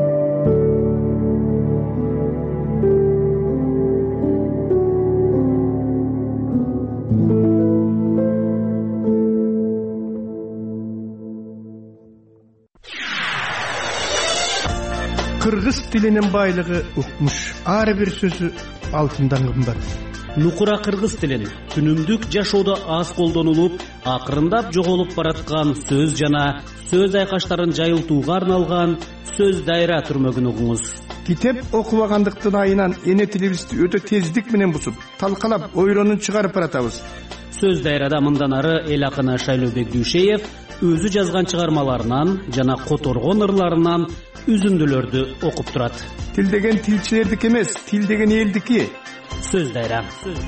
Кыргыз тилинин байлыгы укмуш. Ар бир сөзү алтындан кымбат. Нукура кыргыз тилин күнүмдүк жашоодо аз колдонулуп, акырындап жоголуп бараткан сөз жана сөз айкаштарын жайылтууга арналган сөз дайра түрмөгүн угуңуз. Китеп окубагандыктын айынан эне тилибизди өтө тездик менен бусуп, талкалап, ойронун чыгарып баратабыз. Сөз дайрада мындан ары эл акыны Шайлообек Дүйшеев өзү жазган чыгармаларынан жана которгон ырларынан үзүндүлөрдү окуп турат. Тил деген тилчилердики эмес, тил деген элдики. Сөз дайра.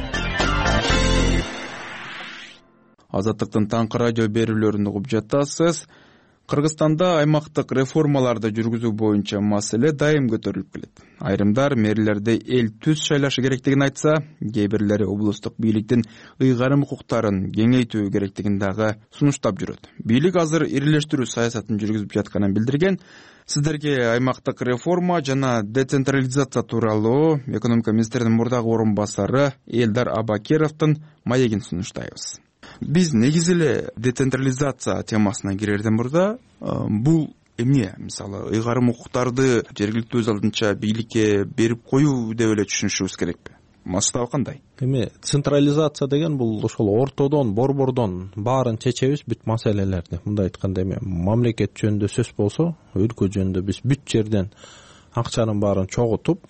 Азаттыктын таңкы радио берүүлөрүн угуп жатасыз. Кыргызстанда аймактык реформаларды жүргүзүү боюнча маселе дайым көтөрүлүп келет. Айрымдар мэрлерди эл түз шайлашы керектигин айтса, кээ бирлери облустук бийликтин ыйгарым укуктарын кеңейтүү керектигин дагы сунуштап жүрөт. Бийлик азыр ирилештирүү саясатын жүргүзүп жатканын билдирген. Сиздерге аймактык реформа жана децентрализация тууралуу экономика министринин мурдагы орун басары Элдар Абакеровдун маегин сунуштайбыз. Биз негизи эле децентрализация темасына кирерден мурда бул эмне? Мисалы, ыйгарым укуктарды жергиликтүү өз алдынча бийликке берип коюу деп эле түшүнүшүбүз керекпи? Масштабы кандай? Эми централизация деген бул ошол ортодон, борбордон баарын чечебиз бүт маселелерди. Мындай айтканда эми мамлекет жөнүндө сөз болсо, өлкө жөнүндө биз бүт жерден акчанын баарын чогултуп,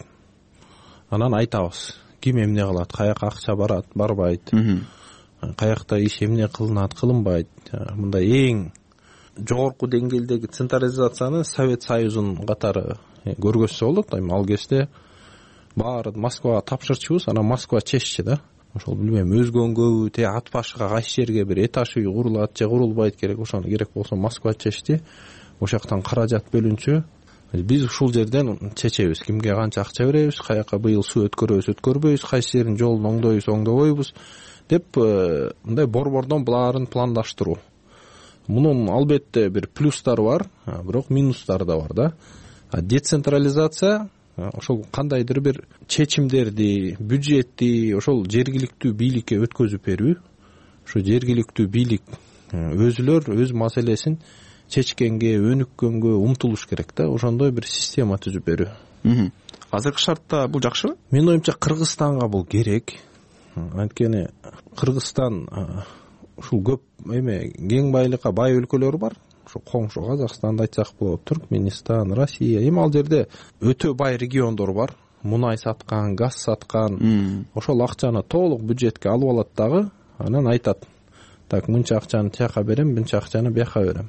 анан айтабыз. Ким эмне кылат, каяка акча барат, барбайт. Каякта иш эмне кылынат, кылынбайт. Мындай эң жогорку деңгээлдеги централизацияны Совет Союзунун катары көргөзсө болот. Эми ал кезде баарын Москвага тапшырчубуз, анан Москва чеччи да. Ошол билбейм, өзгөнгө те ат башыга кайсы жерге бир этаж үй курулат же курулбайт керек, ошону керек болсо Москва чечти. Ошол жактан каражат бөлүнчү. Биз ушул жерден чечебиз, кимге канча акча беребиз, каяка быйыл суу өткөрөбүз, өткөрбөйбүз, кайсы жерин жолун оңдойбуз, оңдобойбуз деп мындай борбордон буларын пландаштыруу. Мунун албетте бир плюстары бар, бирок минустары да бар да. Децентрализация ошол кандайдыр бир чечимдерди, бюджетти ошол жергиликтүү бийликке өткөзүп берүү. Ошо жергиликтүү бийлик өзүлөр өз маселесин чечкенге, өнүккөнгө умтулуш керек да. Ошондой бир система түзүп берүү. Азыркы шартта бул жакшыбы? Менин оюмча Кыргызстанга бул керек. Анткени Кыргызстан ушул көп эме кең байлыкка бай өлкөлөр бар. Ошо коңшу Казакстанды айтсак болот, Түркмөнстан, Россия. Эми ал жерде өтө бай региондор бар. Мунай саткан, газ саткан. Ошол акчаны толук бюджетке алып алат дагы, анан айтат: "Так, мынча акчаны тияка берем, мынча акчаны бияка берем."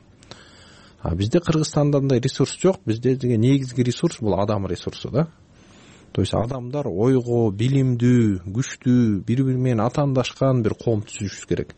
А бизде Кыргызстанда андай ресурс жок. Бизде деген негизги ресурс бул адам ресурсу да. То есть адамдар ойго, билимдүү, күчтүү, бири-бири менен атаандашкан бир коом түзүшүбүз керек.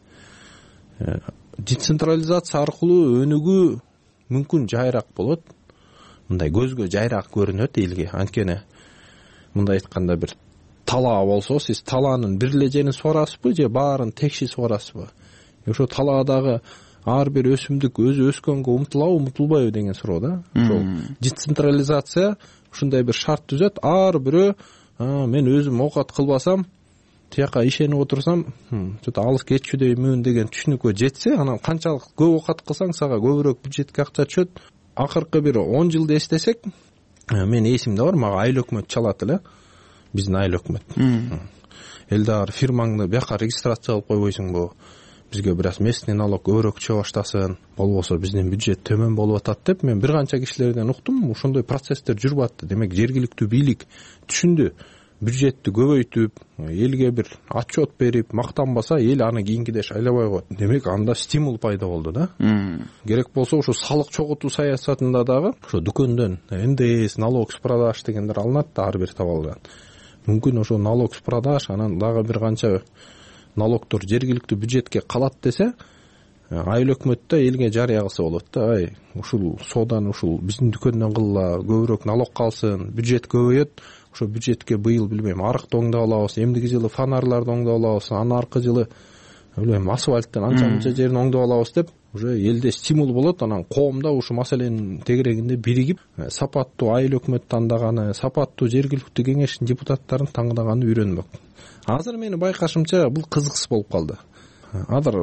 Децентрализация аркылуу өнүгүү мүмкүн жайраак болот. Мындай көзгө жайраак көрүнөт элге. Анткени мындай айтканда бир талаа болсо, сиз талаанын бир эле жерин сугарасызбы же баарын текши сугарасызбы? Ошо талаадагы ар бир өсүмдүк өзү өскөнгө умтулабы, умтулбайбы деген суроо да. Ошол децентрализация ушундай бир шарт түзөт. Ар бирөө мен өзүм оокат кылбасам, тияка ишенип отурсам, чөтө алыс кетчүдөймүн деген түшүнүккө жетсе, анан канчалык көп оокат кылсаң, сага көбүрөөк бюджетке акча түшөт. Акыркы бир он жылды эстесек, мен эсимде бар, мага айыл өкмөт чалат эле. Биздин айыл өкмөт. Элдар, фирмаңды бияка регистрация кылып койбойсуңбу? Бизге бир аз местный налог көбүрөөк түшө баштасын, болбосо биздин бюджет төмөн болуп атат деп мен бир канча кишилерден уктум. Ошондой процесстер жүрүп атты. Демек жергиликтүү бийлик түшүндү. Бюджетти көбөйтүп, элге бир отчет берип, мактанбаса, эл аны кийинкиде шайлабай коет. Демек анда стимул пайда болду да. Керек болсо ошо салык чогултуу саясатында дагы ошо дүкөндөн эн дэ эс, налог с продаж дегендер алынат да ар бир табалдан. Мүмкүн ошо налог с продаж, анан дагы бир канча налогдор жергиликтүү бюджетке калат десе, айыл өкмөттө элге жарыя кылса болот да. Ай, ушул соодан ушул биздин дүкөндөн кылла, көбүрөөк налог калсын, бюджет көбөйөт. ошо бюджетке быйыл билбейм арыкты оңдоп алабыз, эмдиги жылы фонарларды оңдоп алабыз, анан аркы жылы билбейм асфальттын анча мынча жерин оңдоп алабыз деп уже элде стимул болот. Анан коомдо ушул маселенин тегерегинде биригип сапаттуу айыл өкмөт тандаганы, сапаттуу жергиликтүү кеңештин депутаттарын тандаганы үйрөнмөк. Азыр менин байкашымча бул кызыксыз болуп калды. Азыр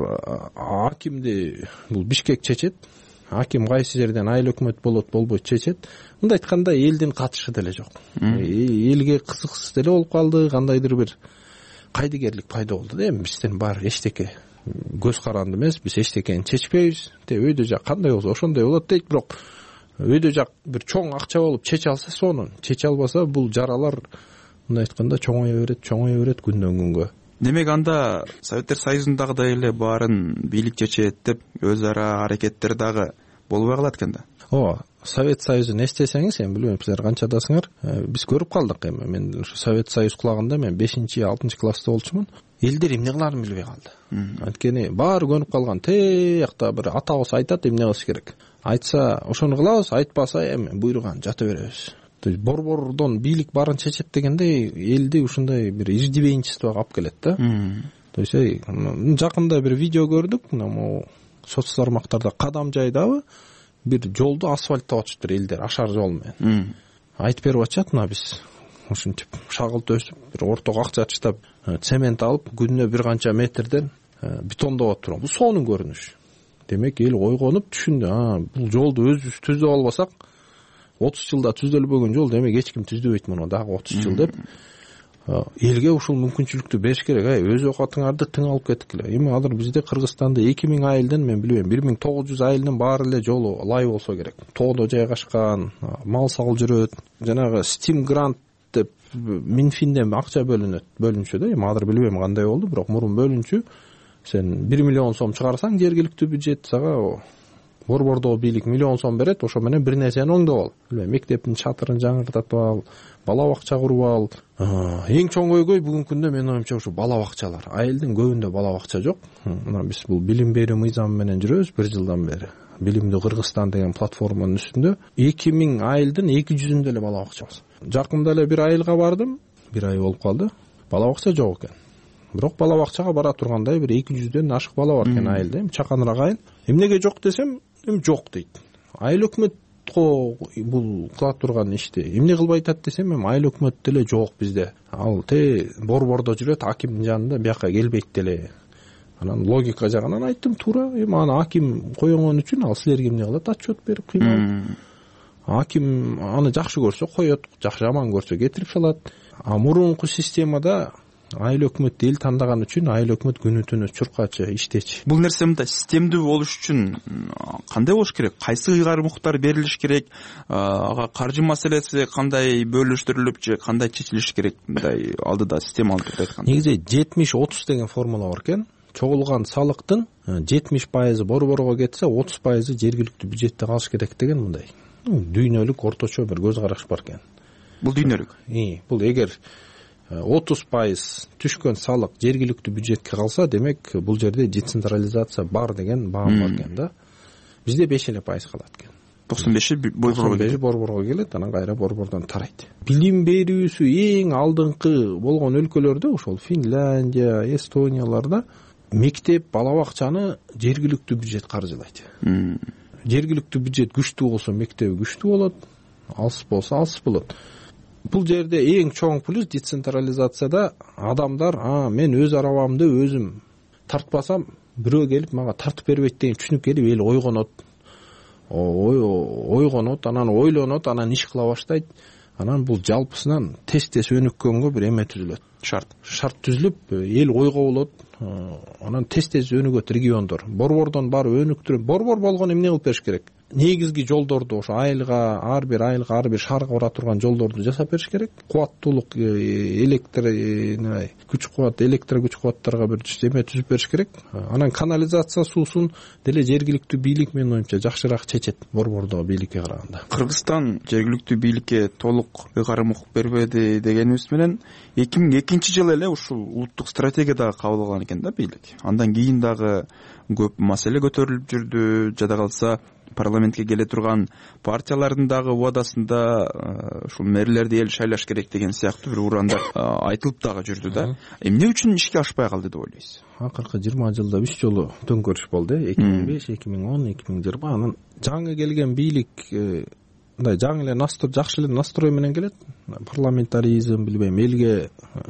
акимди бул Бишкек чечет. Аким кайсы жерден айыл өкмөт болот болбойт чечет. Мындай айтканда элдин катышы деле жок. Элге кызыксыз деле болуп калды. Кандайдыр бир кайдыгерлик пайда болду да. Эми бизден баары эчтеке көз каранды эмес, биз эчтекени чечпейбиз. Те өйдө жак кандай болсо ошондой болот дейт. Бирок өйдө жак бир чоң акча болуп чече алса сонун, чече албаса бул жаралар мындай айтканда чоңое берет, чоңое берет күндөн күнгө. Демек анда Советтер Союзундагыдай эле баарын бийлик чечет деп өз ара аракеттер дагы болбой калат экен да. Ооба, Совет Союзун эстесеңиз, эми билбейм силер канчадасыңар, биз көрүп калдык. Эми мен ушу Совет Союз кулаганда мен бешинчи алтынчы класста болчумун. Элдер эмне кыларын билбей калды. Анткени баары көнүп калган. Тиякта бир атабыз айтат эмне кылыш керек. Айтса ошону кылабыз, айтпаса эми буйруган жата беребиз. То есть борбордон бийлик баарын чечет дегенде элди ушундай бир иждивенчествого алып келет да. То есть жакында бир видео көрдүк, могу соц тармактарда Кадам жайдабы бир жолду асфальттап атышыптыр элдер ашар жол менен. Айтып берип атышат, мына биз ушинтип шагыл төсүп, бир ортого акча таштап, цемент алып, күнүнө бир канча метрден бетондоп атып. Бул сонун көрүнүш. Демек эл ойгонуп түшүндү, а бул жолду өзүбүз түзүп албасак отуз жылда түзөлбөгөн жол, демек эч ким түздөбөйт муну дагы отуз жыл деп. Элге ушул мүмкүнчүлүктү бериш керек. Ай, өз оокатыңарды тың алып кеткиле. Эми азыр бизде Кыргызстанда эки миң айылдын, мен билбейм, бир миң тогуз жүз айылдын баары эле жолу лай болсо керек. Тоодо жайгашкан, мал сагыл жүрөт. Жанагы Steam Grant деп Минфинден акча бөлүнөт, бөлүнчү да. Эми азыр билбейм кандай болду, бирок мурун бөлүнчү. Сен бир миллион сом чыгарсаң, жергиликтүү бюджет сага борбордо бийлик миллион сом берет, ошо менен бир нерсени оңдоп ал. Билбейм, мектептин чатырын жаңыртып ал, бала бакча куруп ал. Эң чоң көйгөй бүгүнкү күндө менин оюмча ушу бала бакчалар. Айылдын көбүндө бала бакча жок. Мына биз бул билим берүү мыйзамы менен жүрөбүз бир жылдан бери. Билимдүү Кыргызстан деген платформанын үстүндө эки миң айылдын эки жүзүндө эле бала бакча бар. Жакында эле бир айылга бардым, бир ай болуп калды. Бала бакча жок экен. Бирок бала бакчага бара тургандай бир эки жүздөн ашык бала бар экен айылда. Эми чаканыраак айыл. Эмнеге жок десем, эми жок дейт. Айыл өкмөт бул кыла турган ишти эмне кылбай атат десем, эми айыл өкмөт деле жок бизде. Ал те борбордо жүрөт, акимдин жанында бияка келбейт деле. Анан логика жагынан айттым, туура. Эми аны аким койгон үчүн ал силерге эмне кылат? Отчет берип кыйналып. Аким аны жакшы көрсө коет, жакшы жаман көрсө кетирип салат. А мурунку системада айыл өкмөт эл тандаган үчүн айыл өкмөт күнү түнү чуркачы иштечи. Бул нерсе мындай системдүү болуш үчүн кандай болуш керек? Кайсы ыйгарым укуктар берилиш керек? Ага каржы маселеси кандай бөлүштүрүлүп же кандай чечилиш керек? Мындай алдыда система алып айтканда. Негизи жетимиш отуз деген формула бар экен. Чогулган салыктын жетимиш пайызы борборго кетсе, отуз пайызы жергиликтүү бюджетте калыш керек деген мындай. Дүйнөлүк орточо бир көз караш бар экен. Бул дүйнөлүк. И, бул эгер отуз пайыз түшкөн салык жергиликтүү бюджетке калса, демек бул жерде децентрализация бар деген баам бар экен да. Бизде беш эле пайыз калат экен. токсон беши борборго келет. борборго келет, анан кайра борбордон тарайт. Билим берүүсү эң алдыңкы болгон өлкөлөрдө, ошол Финляндия, Эстонияларда мектеп, бала бакчаны жергиликтүү бюджет каржылайт. Жергиликтүү бюджет күчтүү болсо мектеби күчтүү болот, алыс болсо алыс болот. Бул жерде эң чоң плюс децентрализацияда адамдар, а мен өз арабамды өзүм тартпасам, бирөө келип мага тартып бербейт деген түшүнүк келип эл ойгонот. Ойгонот, анан ойлонот, анан иш кыла баштайт. Анан бул жалпысынан тез-тез өнүккөнгө бир эме түзүлөт. Шарт. Шарт түзүлүп, эл ойго болот. Анан тез-тез өнүгөт региондор. Борбордон бары өнүктүрүп, борбор болгон эмне кылып бериш керек? Негизги жолдорду ошо айылга, ар бир айылга, ар бир шаарга бара турган жолдорду жасап бериш керек. Кубаттуулук электр, күч кубат, электр күч кубаттарга бир эме түзүп бериш керек. Анан канализация суусун деле жергиликтүү бийлик менин оюмча жакшыраак чечет борбордо бийликке караганда. Кыргызстан жергиликтүү бийликке толук ыйгарым укук бербеди дегенибиз менен эки миң экинчи жылы эле ушул улуттук стратегия дагы кабыл алган экен да бийлик. Андан кийин дагы көп маселе көтөрүлүп жүрдү. Жада калса парламентке келе турган партиялардын дагы убадасында ушул мэрлерди эл шайлаш керек деген сыяктуу бир урандар айтылып дагы жүрдү да. Эмне үчүн ишке ашпай калды деп ойлойсуз? Акыркы жыйырма жылда үч жолу төңкөрүш болду, эки миң беш, эки миң он, эки миң жыйырма. Анан жаңы келген бийлик мындай жаңы эле настор, жакшы эле настрой менен келет. Парламентаризм, билбейм, элге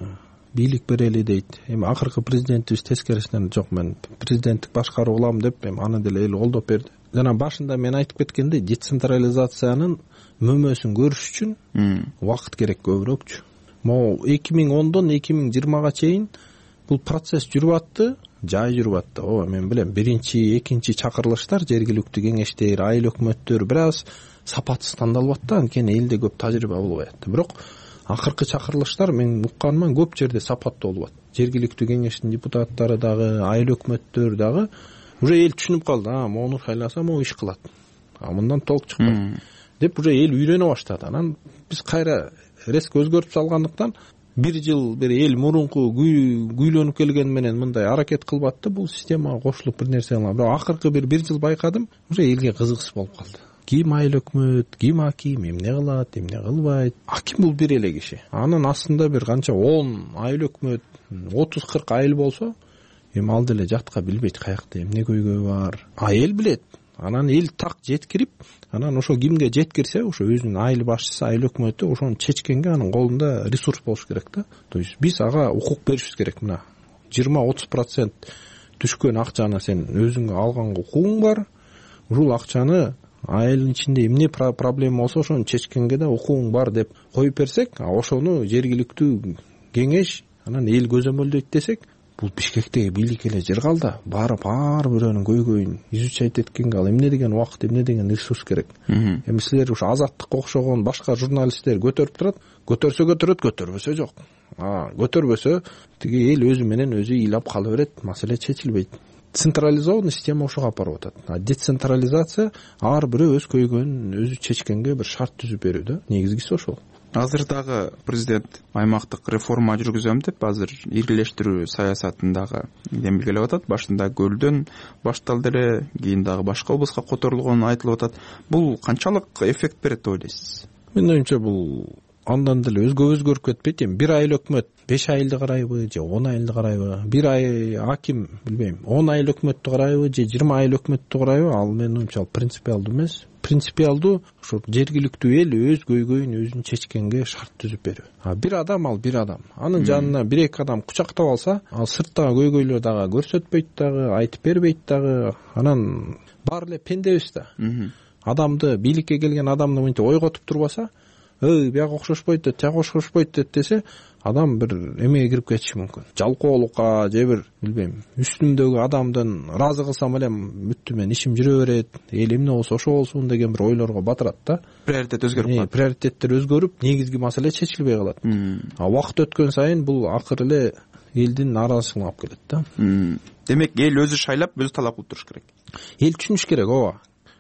бийлик берели дейт. Эми акыркы президентибиз тескерисинен жок, мен президенттик башкаруу кылам деп, эми аны деле эл колдоп берди. Жана башында мен айтып кеткендей, децентрализациянын мөмөсүн көрүш үчүн убакыт керек көбүрөөкчү. Могу эки миң ондон эки миң жыйырмага чейин бул процесс жүрүп атты, жай жүрүп атты. Ооба, мен билем, биринчи, экинчи чакырылыштар, жергиликтүү кеңештер, айыл өкмөттөр бир аз сапатсыз тандалып атты, анткени элде көп тажрыйба болбой атты. Бирок акыркы чакырылыштар мен укканыма көп жерде сапаттуу болуп атты. Жергиликтүү кеңештин депутаттары дагы, айыл өкмөттөр дагы уже эл түшүнүп калды, а мону шайласа могу иш кылат, а мындан толк чыкпайт деп уже эл үйрөнө баштады. Анан биз кайра резко өзгөртүп салгандыктан бир жыл бир эл мурунку күйлөнүп келген менен мындай аракет кылбатты, бул системага кошулуп бир нерсе кылган. Бирок акыркы бир бир жыл байкадым, уже элге кызыксыз болуп калды. Ким айыл өкмөт, ким аким, эмне кылат, эмне кылбайт. Аким бул бир эле киши. Анын астында бир канча он айыл өкмөт, отуз кырк айыл болсо, эми ал деле жатка билбейт каякта эмне көйгөй бар. А эл билет. Анан эл так жеткирип, анан ошо кимге жеткирсе, ошо өзүнүн айыл башчысы, айыл өкмөтү ошону чечкенге анын колунда ресурс болуш керек да. То есть биз ага укук беришибиз керек. Мына жыйырма отуз процент түшкөн акчаны сен өзүңө алганга укугуң бар. Ушул акчаны айылдын ичинде эмне проблема болсо ошону чечкенге да укугуң бар деп коюп берсек, а ошону жергиликтүү кеңеш анан эл көзөмөлдөйт десек, бул Бишкектеги бийлик эле жыргалда барып ар бирөөнүн көйгөйүн изучать эткенге ал эмне деген убакыт, эмне деген ресурс керек. Эми силер ушу Азаттыкка окшогон башка журналисттер көтөрүп турат, көтөрсө көтөрөт, көтөрбөсө жок. А көтөрбөсө тиги эл өзү менен өзү ыйлап кала берет, маселе чечилбейт. Централизованный система ошого апарып атат. А децентрализация ар бирөө өз көйгөйүн өзү чечкенге бир шарт түзүп берүү да. Негизгиси ошол. Азыр дагы президент аймактык реформа жүргүзөм деп, азыр иргилештирүү саясатын дагы демилгелеп атат. Башында Көлдөн башталды эле, кийин дагы башка облуска которулгон айтылып атат. Бул канчалык эффект берет деп ойлойсуз? Менин оюмча бул андан деле өзгө өзгөрүп кетпейт. Эми бир айыл өкмөт беш айылды карайбы же он айылды карайбы? Бир ай аким, билбейм, он айыл өкмөттү карайбы же жыйырма айыл өкмөттү карайбы? Ал менин оюмча принципиалдуу эмес. Принципиалдуу ошо жергиликтүү эл өз көйгөйүн өзүн чечкенге шарт түзүп берүү. А бир адам ал бир адам. Анын жанына бир эки адам кучактап алса, ал сырттагы көйгөйлөр дагы көрсөтпөйт дагы, айтып бербейт дагы. Анан баары эле пендебиз да. Адамды, бийликке келген адамды мынтип ойготуп турбаса, эй, бияга окшошпойт деп, тияга окшошпойт деп десе, адам бир эмеге кирип кетиши мүмкүн. Жалкоолукка же бир, билбейм, үстүмдөгү адамдын ыраазы кылсам эле бүттү, мен ишим жүрө берет, эл эмне болсо ошо болсун деген бир ойлорго батырат да. Приоритет өзгөрүп калат. Приоритеттер өзгөрүп, негизги маселе чечилбей калат. А убакыт өткөн сайын бул акыр эле элдин нааразычылыгына алып келет да. Демек, эл өзү шайлап, өзү талап кылып туруш керек. Эл түшүнүш керек, ооба.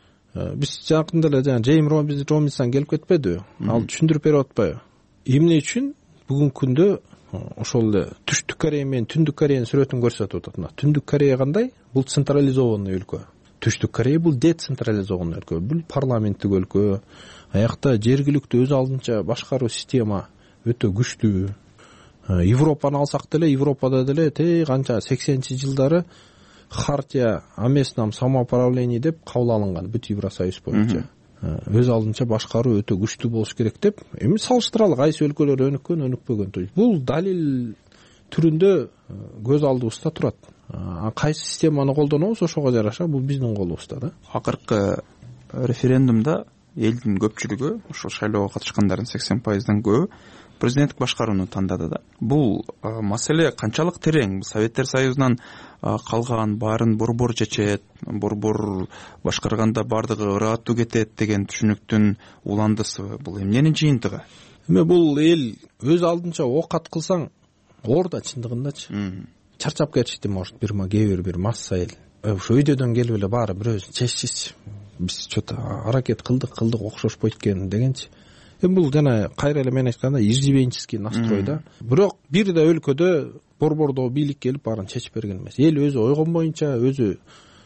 Биз жакында эле жана Джейм Робинсон келип кетпедиби? Ал түшүндүрүп берип атпайбы? Эмне үчүн бүгүнкү күндө ошол эле Түштүк Корея менен Түндүк Кореянын сүрөтүн көрсөтүп атат. Мына Түндүк Корея кандай? Бул централизованный өлкө. Түштүк Корея бул децентрализованный өлкө. Бул парламенттик өлкө. Аякта жергиликтүү өз алдынча башкаруу система өтө күчтүү. Европаны алсак деле, Европада деле те канча сексенинчи жылдары Хартия о местном самоуправлении деп кабыл алынган бүт Евросоюз боюнча. Өз алдынча башкаруу өтө күчтүү болуш керек деп. Эми салыштыралы кайсы өлкөлөр өнүккөн, өнүкпөгөн. То есть бул далил түрүндө көз алдыбызда турат. А кайсы системаны колдонобуз, ошого жараша бул биздин колубузда да. Акыркы референдумда элдин көпчүлүгү, ошол шайлоого катышкандардын сексен пайыздан көбү президенттик башкарууну тандады да. Бул маселе канчалык терең? Советтер Союзунан калган баарын борбор чечет, борбор башкарганда бардыгы ырааттуу кетет деген түшүнүктүн уландысыбы? Бул эмненин жыйынтыгы? Эме бул эл өз алдынча оокат кылсаң, оор да чындыгындачы. Чарчап кетишти может бир кээ бир бир масса эл. Ошо өйдөдөн келип эле баары бирөөсүн чечсичи. Биз чөтө аракет кылдык, кылдык окшошпойт экен дегенчи. Эми бул жана кайра эле мен айткандай иждивенческий настрой да. Бирок бир да өлкөдө борбордо бийлик келип баарын чечип берген эмес. Эл өзү ойгон боюнча, өзү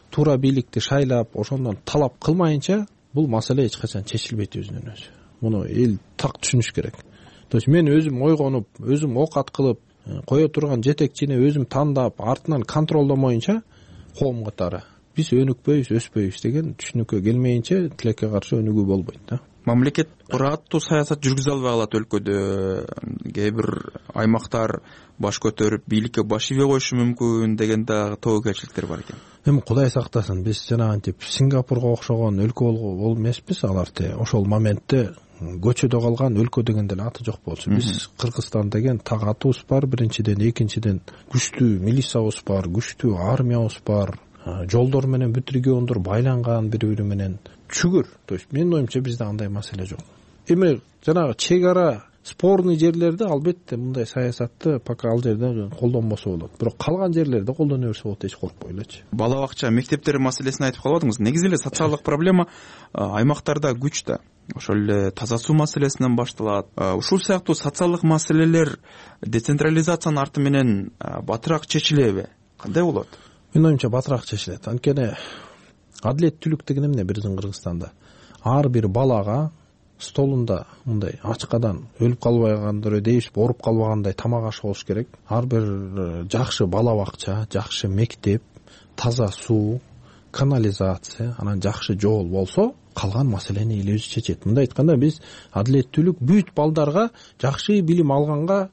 туура бийликти шайлап ошондон талап кылмайынча бул маселе эч качан чечилбейт өзүнөн өзү. Муну эл так түшүнүш керек. То есть мен өзүм ойгонуп, өзүм оокат кылып, кое турган жетекчини өзүм тандап, артынан контролдомоюнча коом катары биз өнүкпөйбүз, өспөйбүз деген түшүнүккө келмейинче тилекке каршы өнүгүү болбойт да. Мамлекет кураттуу саясат жүргүзө албай калат өлкөдө. Кээ бир аймактар баш көтөрүп бийликке баш ийбей коюшу мүмкүн деген дагы тобокелчиликтер бар экен. Эми Кудай сактасын, биз жанагынтип Сингапурга окшогон өлкө болуп эмеспиз. Алар ошол моментте көчөдө калган өлкө деген деле аты жок болчу. Биз Кыргызстан деген тагатыбыз бар, биринчиден, экинчиден күчтүү милициябыз бар, күчтүү армиябыз бар, жолдор менен бүт региондор байланган бири-бири менен. Чүгүр. То есть менин оюмча бизде андай маселе жок. Эми жанагы чек ара спорный жерлерде албетте мындай саясатты пока ал жерде колдонбосо болот. Бирок калган жерлерде колдоно берсе болот, эч коркпой элечи. Бала бакча, мектептер маселесин айтып калбадыңыз. Негизи эле социалдык проблема аймактарда күч да. Ошол эле таза суу маселесинен башталат. Ушул сыяктуу социалдык маселелер децентрализациянын арты менен батыраак чечилеби? Кандай болот? Менин оюмча батыраак чечилет. Анткени адилеттүүлүк деген эмне биздин Кыргызстанда? Ар бир балага столунда мындай ачкадан өлүп калбай калгандыр дейбиз, ооруп калбагандай тамак аш болуш керек. Ар бир жакшы бала бакча, жакшы мектеп, таза суу, канализация, анан жакшы жол болсо, калган маселени эл өзү чечет. Мындай айтканда биз адилеттүүлүк бүт балдарга жакшы билим алганга,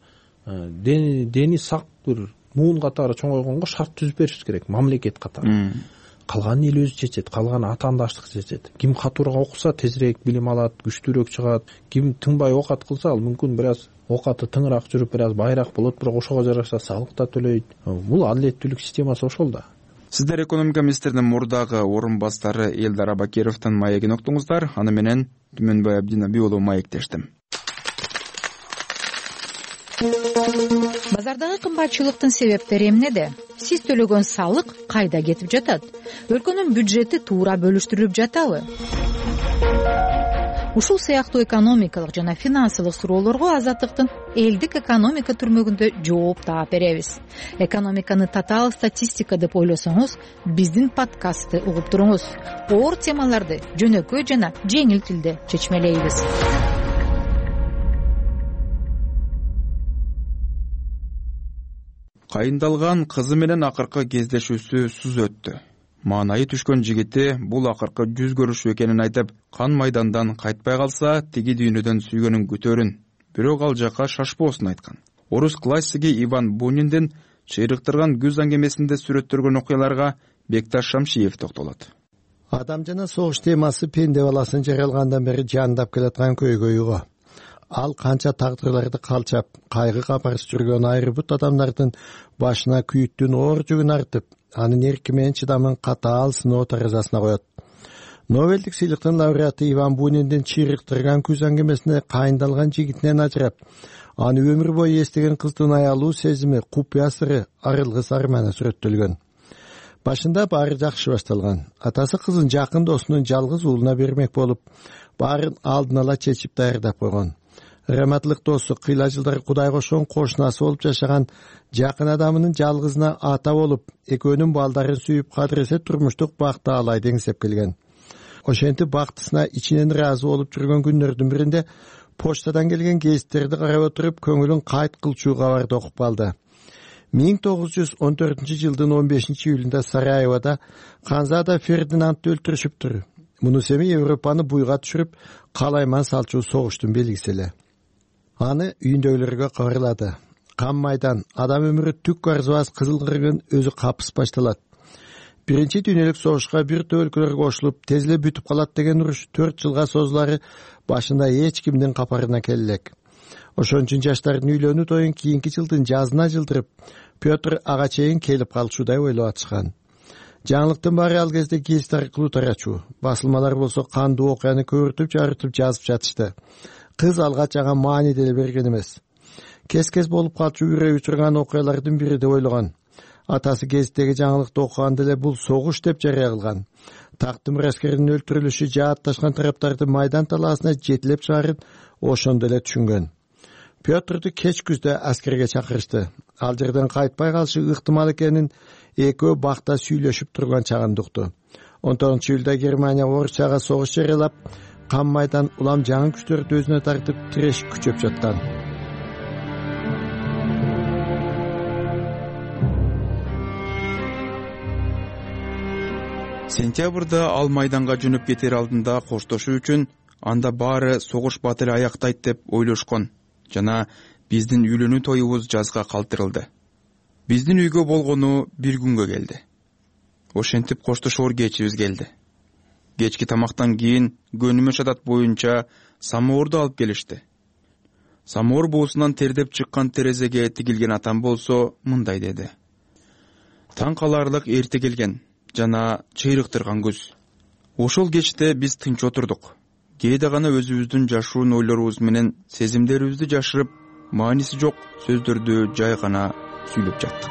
дени сак бир муун катары чоңойгонго шарт түзүп беришибиз керек, мамлекет катары. Калганын эл өзү чечет, калганы атаандаштык чечет. Ким катуураак окуса тезирээк билим алат, күчтүүрөөк чыгат. Ким тыңбай оокат кылса, ал мүмкүн бир аз оокаты тыңыраак жүрүп, бир аз байраак болот, бирок ошого жараша салык да төлөйт. Бул адилеттүүлүк системасы ошол да. Сиздер экономика министринин мурдагы орун басары Элдар Абакировдун маегин уктуңуздар. Аны менен Түмөнбай Абдинаби уулу маектештим. Базардагы кымбатчылыктын себептери эмнеде? Сиз төлөгөн салык кайда кетип жатат? Өлкөнүн бюджети туура бөлүштүрүлүп жатабы? Ушул сыяктуу экономикалык жана финансылык суроолорго Азаттыктын элдик экономика түрмөгүндө жооп таап беребиз. Экономиканы татаал статистика деп ойлосоңуз, биздин подкастты угуп туруңуз. Оор темаларды жөнөкөй жана жеңил тилде чечмелейбиз. Кайындалган кызы менен акыркы кездешүүсү суз өттү. Маанайы түшкөн жигити бул акыркы жүз көрүшүү экенин айтып, кан майдандан кайтпай калса, тиги дүйнөдөн сүйгөнүн күтөрүн, бирок ал жака шашпоосун айткан. Орус классиги Иван Буниндин чыйрыктырган күз аңгемесинде сүрөттөргөн окуяларга Бекташ Шамшиев токтолот. Адам жана согуш темасы пенде баласын жаралгандан бери жандап келаткан көйгөй уга. Ал канча тагдырларды калчап, кайгы капарыс жүргөн айры бут адамдардын башына күйүттүн оор жүгүн артып, анын эрки менен чыдамын катаал сыноо таразасына коет. Нобелдик сыйлыктын лауреаты Иван Буниндин чыйрыктырган күз аңгемесинде кайындалган жигитинен ажырап, аны өмүр бою эстеген кыздын аялуу сезими, купуя сыры, арылгыс арманы сүрөттөлгөн. Башында баары жакшы башталган. Атасы кызын жакын досунун жалгыз уулуна бермек болуп, баарын алдын ала чечип даярдап койгон. Раматлык досу кыйла жылдар Кудай кошон кошунасы болуп жашаган жакын адамынын жалгызына ата болуп, экөөнүн балдарын сүйүп кадыресе турмуштук бакты алай деңсеп келген. Ошентип бактысына ичинен ыраазы болуп жүргөн күндөрдүн биринде почтадан келген гезиттерди карап отуруп, көңүлүн кайт кылчу кабарды окуп калды. миң тогуз жүз он төртүнчү жылдын он бешинчи июлунда Сараевода Ханзада Фердинандты өлтүрүшүптүр. Мунусу эми Европаны буйга түшүрүп, калайман салчу согуштун белгиси эле. Аны үйүндөгүлөргө кабарлады. Кан майдан, адам өмүрү түк арзыбас кызыл кыргын өзү капыс башталат. Биринчи дүйнөлүк согушка бир топ өлкөлөр кошулуп, тез эле бүтүп калат деген уруш төрт жылга созулары башында эч кимдин капарына келелек. Ошон үчүн жаштардын үйлөнүү тоюн кийинки жылдын жазына жылдырып, Петр ага чейин келип калчудай ойлоп атышкан. Жаңылыктын баары ал кезде гезит аркылуу тарачу. Басылмалар болсо кандуу окуяны көрүтүп, жарытып жазып жатышты. Кыз алга чага маани деле берген эмес. Кес-кес болуп калчу үрөй учурган окуялардын бири деп ойлогон. Атасы гезиттеги жаңылыкты окуганда эле бул согуш деп жарыя кылган. Тактым аскеринин өлтүрүлүшү жаатташкан тараптарды майдан талаасына жетилеп чыгарын ошондо эле түшүнгөн. Петрду кеч күздө аскерге чакырышты. ал жерден кайтпай калышы ыктымал экенин экөө бакта сүйлөшүп турган чагын укту. он тогузунчу июлда Германия Орусияга согуш жарыялап, кам майдан улам жаңы күчтөрдү өзүнө тартып тиреш күчөп жаткан. Сентябрда ал майданга жөнөп кетер алдында коштошуу үчүн анда баары согуш батыл аяктайт деп ойлошкон жана биздин үйлөнүү тоюбуз жазга калтырылды. Биздин үйгө болгону бир күнгө келди. Ошентип коштошоор кечибиз келди. Кечки тамактан кийин көнүмөш адат боюнча самоорду алып келишти. Самоор буусунан тердеп чыккан терезеге тигилген атам болсо мындай деди: таң каларлык эрте келген жана чыйрыктырган күз. Ошол кечте биз тынч отурдук. Кээде гана өзүбүздүн жашуун ойлорубуз менен сезимдерибизди жашырып, мааниси жок сөздөрдү жай гана сүйлөп жаттык.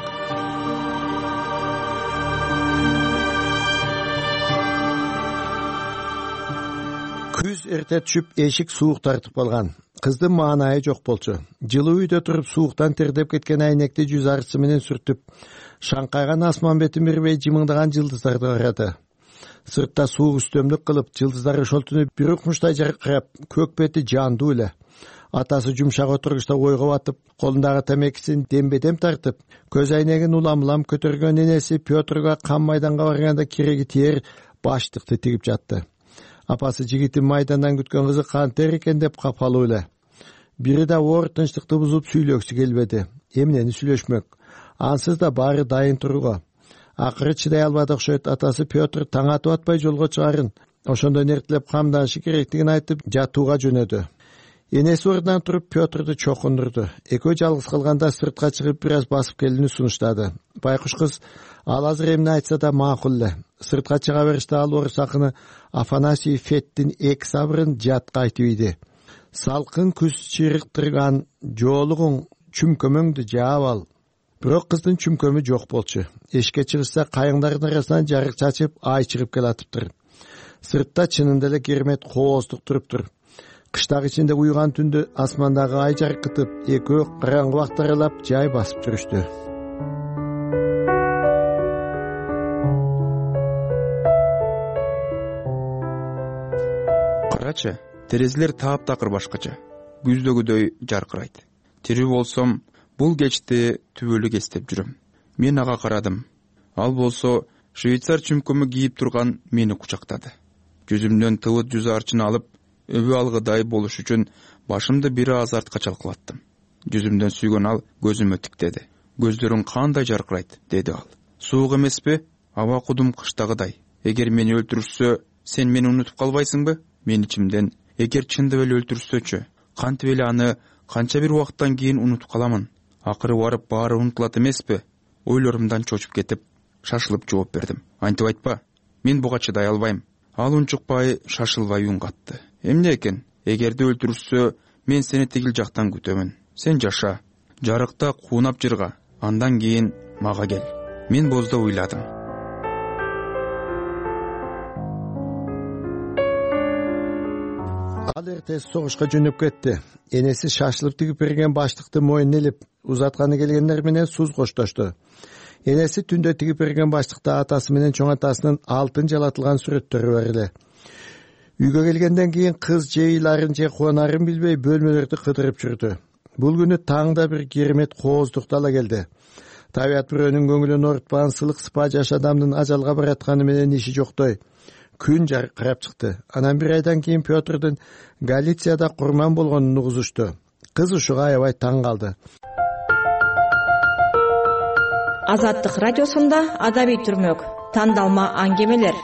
Күз эрте түшүп, эшик суук тартып калган. Кыздын маанайы жок болчу. Жылуу үйдө туруп сууктан тердеп кеткен айнекти жүз арчысы менен сүртүп, шаңкайган асман бетин бербей жымыңдаган жылдыздарды карады. Сыртта суук үстөмдүк кылып, жылдыздар ошол түнү бир укмуштай жаркырап, көк бети жандуу эле. Атасы жумшак отургучта ойго батып, колундагы темекисин дембедем тартып, көз айнегин улам-улам көтөргөн энеси Петрга кам майданга барганда кереги тиер баштыкты тигип жатты. Апасы жигитин майдандан күткөн кызы кантер экен деп капалуу эле. Бири да оор тынчтыкты бузуп сүйлөксү келбеди. Эмнени сүйлөшмөк? Ансыз да баары дайын турууга. Акыры чыдай албады окшойт. Атасы Петр таң атып атпай жолго чыгарын, ошондон эртелеп камданышы керектигин айтып, жатууга жөнөдү. Энеси ордунан туруп Петрду чокундурду. Экөө жалгыз калганда сыртка чыгып бир аз басып келүүнү сунуштады. Байкуш кыз ал азыр эмне айтса да макул эле. Сыртка чыга бериште ал орус акыны Афанасий Феттин эки сабырын жатка айтып ийди. Салкын күз чырыктырган жоолугуң чүмкөмөңдү жаап ал. Бирок кыздын чүмкөмү жок болчу. Эшикке чыгышса кайыңдардын арасынан жарык чачып ай чыгып келатыптыр. Сыртта чынында эле кермет кооздук туруптур. Кыштак ичинде уйган түндө асмандагы ай жаркытып, экөө караңгы бакты аралап жай басып жүрүштү. Карачы, терезелер таап-такыр башкача, күздөгүдөй жаркырайт. Тирүү болсом, бул кечти түбөлүк эстеп жүрөм. Мен ага карадым. Ал болсо швейцар чүмкөмү кийип турган мени кучактады. Жүзүмдөн тыбыт жүз арчын алып, өбү алгыдай болуш үчүн башымды бир аз артка чалкалаттым. Жүзүмдөн сүйгөн ал көзүмө тиктеди. Көздөрүң кандай жаркырайт, деди ал. Суук эмеспи? Аба кудум кыштагыдай. Эгер мени өлтүрүшсө, сен мени унутуп калбайсыңбы? Мен ичимден, эгер чындап эле өлтүрүшсөчү, кантип эле аны канча бир убакыттан кийин унутуп каламын? Акыры барып баары унутулат эмеспи? Ойлорумдан чочуп кетип, шашылып жооп бердим. Антип айтпа, мен буга чыдай албайм. Ал унчукпай, шашылбай үн катты. Эмне экен? Эгерде өлтүрүшсө, мен сени тигил жактан күтөмүн. Сен жаша, жарыкта куунап жырга, андан кийин мага кел. Мен боздо уйладым. Ал эртеси согушка жөнөп кетти. Энеси шашылып тигип берген баштыкты мойнуна илип, узатканы келгендер менен суз коштошту. Энеси түндө тигип берген баштыкта атасы менен чоң атасынын алтын жалатылган сүрөттөрү бар эле. Үйгө келгенден кийин кыз же ыйларын же кубанарын билбей бөлмөлөрдү кыдырып жүрдү. Бул күнү таңда бир керемет кооздукту ала келди. Табият бирөөнүн көңүлүн оорутпаган сылык сыпа жаш адамдын ажалга баратканы менен иши жоктой. Күн жаркырап чыкты. Анан бир айдан кийин Петрдун Галицияда курман болгонун угузушту. Кыз ушуга аябай таң калды. Азаттык радиосунда адабий түрмөк, тандалма аңгемелер.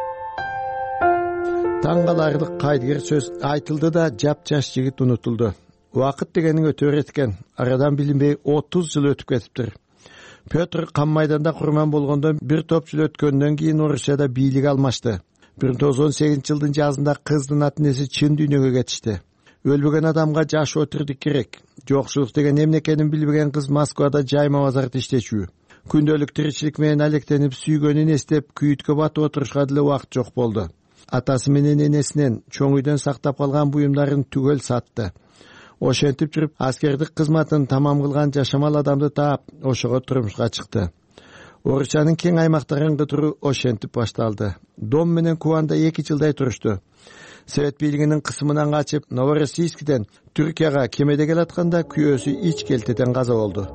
Таң каларлык кайдыгер сөз айтылды да жап-жаш жигит унутулду. Убакыт дегенин өтө берет экен. Арадан билинбей отуз жыл өтүп кетиптир. Петр кам майданда курман болгондон бир топ жыл өткөндөн кийин Орусияда бийлик алмашты. бир миң тогуз жүз он сегизинчи жылдын жазында кыздын ата-энеси чын дүйнөгө кетишти. Өлбөгөн адамга жашоо тирдик керек. Жокчулук деген эмне экенин билбеген кыз Москвада жайма базарда иштечү. Күндөлүк тиричилик менен алектенип сүйгөнүн эстеп күйүткө батып отурушка деле убакыт жок болду. Атасы менен энесинен чоң үйдөн сактап калган буюмдарын түгөл сатты. ошентип жүрүп аскердик кызматын тамам кылган жашамал адамды таап ошого турмушка чыкты. Орусиянын кең аймактарын кыдыруу ошентип башталды. Дом менен Кубанда эки жылдай турушту. Совет бийлигинин кысымынан качып Новороссийскден Түркияга кемеде келатканда күйөөсү ич келтеден каза болду.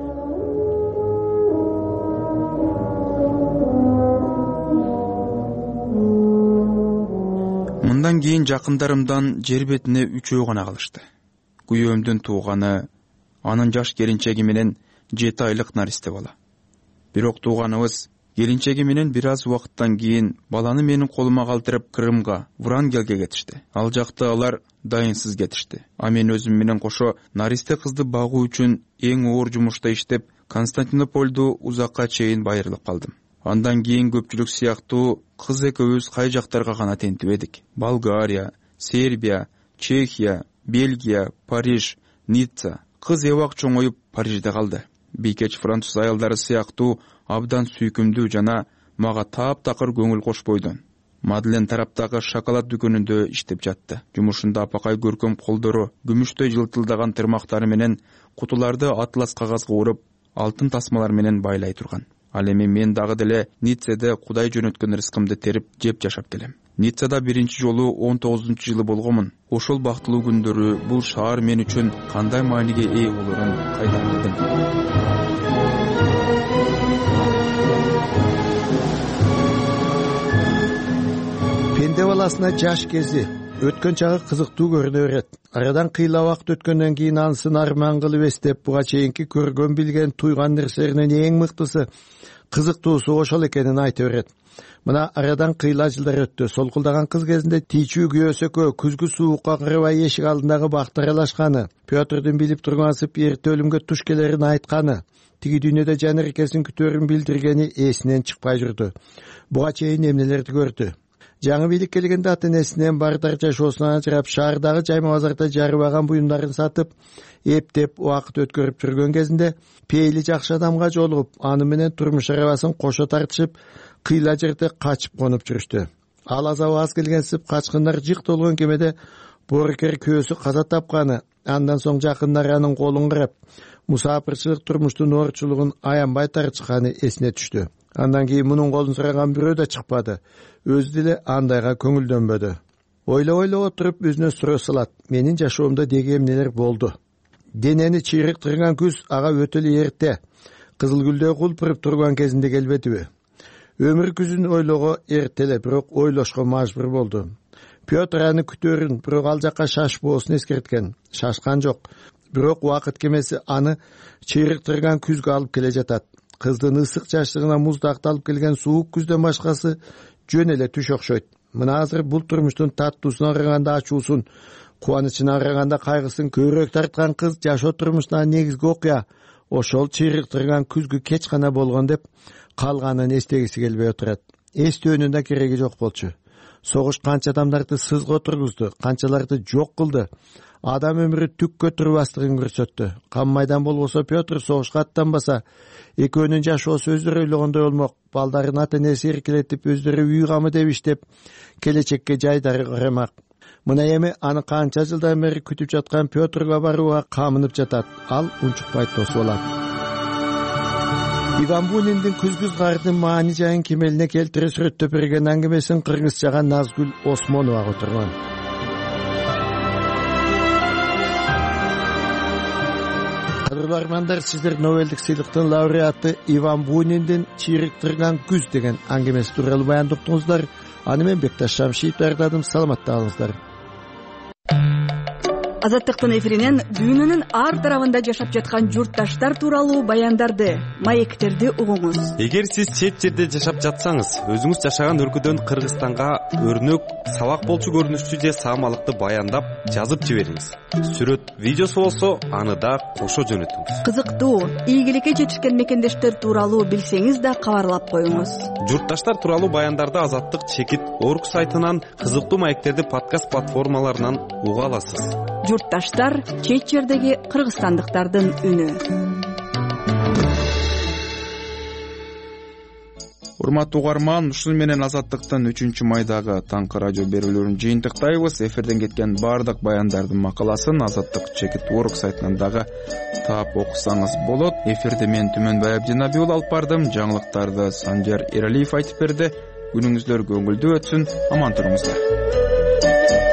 Мындан кийин жакындарымдан жер бетине үчөө гана калышты. Күйөөмдүн тууганы, анын жаш келинчеги менен жети айлык наристе бала. Бирок тууганыбыз келинчеги менен бир аз убакыттан кийин баланы менин колума калтырып Крымга, Врангелге кетишти. Ал жакта алар дайынсыз кетишти. А мен өзүм менен кошо наристе кызды багуу үчүн эң оор жумушта иштеп, Константинополду узакка чейин байырылып калдым. Андан кийин көпчүлүк сыяктуу кыз экөөбүз кай жактарга гана тентип эдик. Болгария, Сербия, Чехия, Бельгия, Париж, Ницца. Кыз эбак чоңоюп Парижде калды. Бийкеч француз аялдары сыяктуу абдан сүйкүмдүү жана мага таап-такыр көңүл кошпойдон. Мадлен тараптагы шоколад дүкөнүндө иштеп жатты. Жумушунда апакай көркөм колдору, күмүштөй жылтылдаган тырмактары менен кутуларды атлас кагазга уруп, алтын тасмалар менен байлай турган. Ал эми мен дагы деле Ниццеде Кудай жөнөткөн рызкымды терип жеп жашап келем. Ниццада биринчи жолу он тогузунчу жылы болгомун. Ошол бактылуу күндөрү бул шаар мен үчүн кандай мааниге ээ болорун кайдан билдим. Пенде баласына жаш кези өткөн чагы кызыктуу көрүнө берет. Арадан кыйла убакыт өткөндөн кийин анысын арман кылып эстеп, буга чейинки көргөн билген туйган нерселеринин эң мыктысы, кызыктуусу ошол экенин айта берет. Мына арадан кыйла жылдар өттү. Солкулдаган кыз кезинде тийчүү күйөөсү экөө күзгү суукка кырбай эшик алдындагы бакта аралашканы, Петрдин билип тургансып эрте өлүмгө туш келерин айтканы, тиги дүйнөдө жаныркесин күтөрүн билдиргени эсинен чыкпай жүрдү. Буга чейин эмнелерди көрдү. Жаңы бийлик келгенде ата-энесинен бардар жашоосунан ажырап, шаардагы жайма базарда жарыбаган буюмдарын сатып, эптеп убакыт өткөрүп жүргөн кезинде пейили жакшы адамга жолугуп, аны менен турмуш арабасын кошо тартышып, кыйла жерде качып конуп жүрүштү. Ал азабы аз келгенсип, качкындар жык толгон кемеде боорукер күйөөсү каза тапканы, андан соң жакындары анын колун карап, мусапырчылык турмуштун оорчулугун аянбай тартышканы эсине түштү. Андан кийин мунун колун сураган бирөө да чыкпады. Өзү деле андайга көңүлдөнбөдү. Ойлоп-ойлоп отуруп өзүнө суроо салат. Менин жашоомдо деги эмнелер болду? Денени чыйрыктырган күз ага өтө эле эрте, кызыл гүлдөө кулпуруп турган кезинде келбедиби? Өмүр күзүн ойлого эрте эле, бирок ойлошко мажбур болду. Петр аны күтөрүн, бирок ал жакка шашпоосун эскерткен. Шашкан жок. Бирок убакыт кемеси аны чыйрыктырган күзгө алып келе жатат. Кыздын ысык жаштыгына муздакты алып келген суук күздөн башкасы жөн эле түш окшойт. Мына азыр бул турмуштун таттуусуна караганда ачуусун, кубанычына караганда кайгысын көбүрөөк тарткан кыз жашоо турмушуна негизги окуя ошол чыйрыктырган күзгү кеч гана болгон деп калганын эстегиси келбей отурат. Эстөөнүн да кереги жок болчу. Согуш канча адамдарды сызга отургузду, канчаларды жок кылды. Адам өмүрү түккө турбастыгын көрсөттү. Кан майдан болбосо Петр согушка аттанбаса, экөөнүн жашоосу өздөрү ойлогондой болмок. Балдарын ата-энеси эркелетип, өздөрү үй камы деп иштеп, келечекке жайдары карамак. Мына эми аны канча жылдан бери күтүп жаткан Петрга барууга камынып жатат. Ал унчукпай тосуп алат. Иван Буниндин күзгү кардын маани жайын кемелине келтире сүрөттөп берген аңгемесин кыргызчага Назгүл Осмонова которгон. Кадырлуу армандар, сиздер Нобелдик сыйлыктын лауреаты Иван Буниндин «Чыйрыктырган күз» деген аңгемеси тууралуу баяндоптуңуздар. Аны мен Бекташ Шамшиев даярдадым. Саламатта калыңыздар. Азаттыктын эфиринен дүйнөнүн ар тарабында жашап жаткан журтташтар тууралуу баяндарды, маектерди угуңуз. Эгер сиз чет жерде жашап жатсаңыз, өзүңүз жашаган өлкөдөн Кыргызстанга өрнөк, сабак болчу көрүнүштүү же саамалыкты баяндап жазып жибериңиз. Сүрөт, видеосу болсо, аны да кошо жөнөтүңүз. Кызыктуу, ийгиликке жетишкен мекендештер тууралуу билсеңиз да кабарлап коюңуз. Журтташтар тууралуу баяндарды Азаттык чекит орг сайтынан, кызыктуу маектерди подкаст платформаларынан уга аласыз. Журтташтар — чет жердеги кыргызстандыктардын үнү. урматтуу угарман, ушуну менен Азаттыктын үчүнчү майдагы таңкы радио берүүлөрүн жыйынтыктайбыз. Эфирден кеткен баардык баяндардын макаласын Азаттык чекит орг сайтынан дагы таап окусаңыз болот. Эфирде мен Түмөнбай Абдинабий алып бардым. Жаңылыктарды Санжар Эралиев айтып берди. Күнүңүздөр көңүлдүү өтсүн, аман туруңуздар.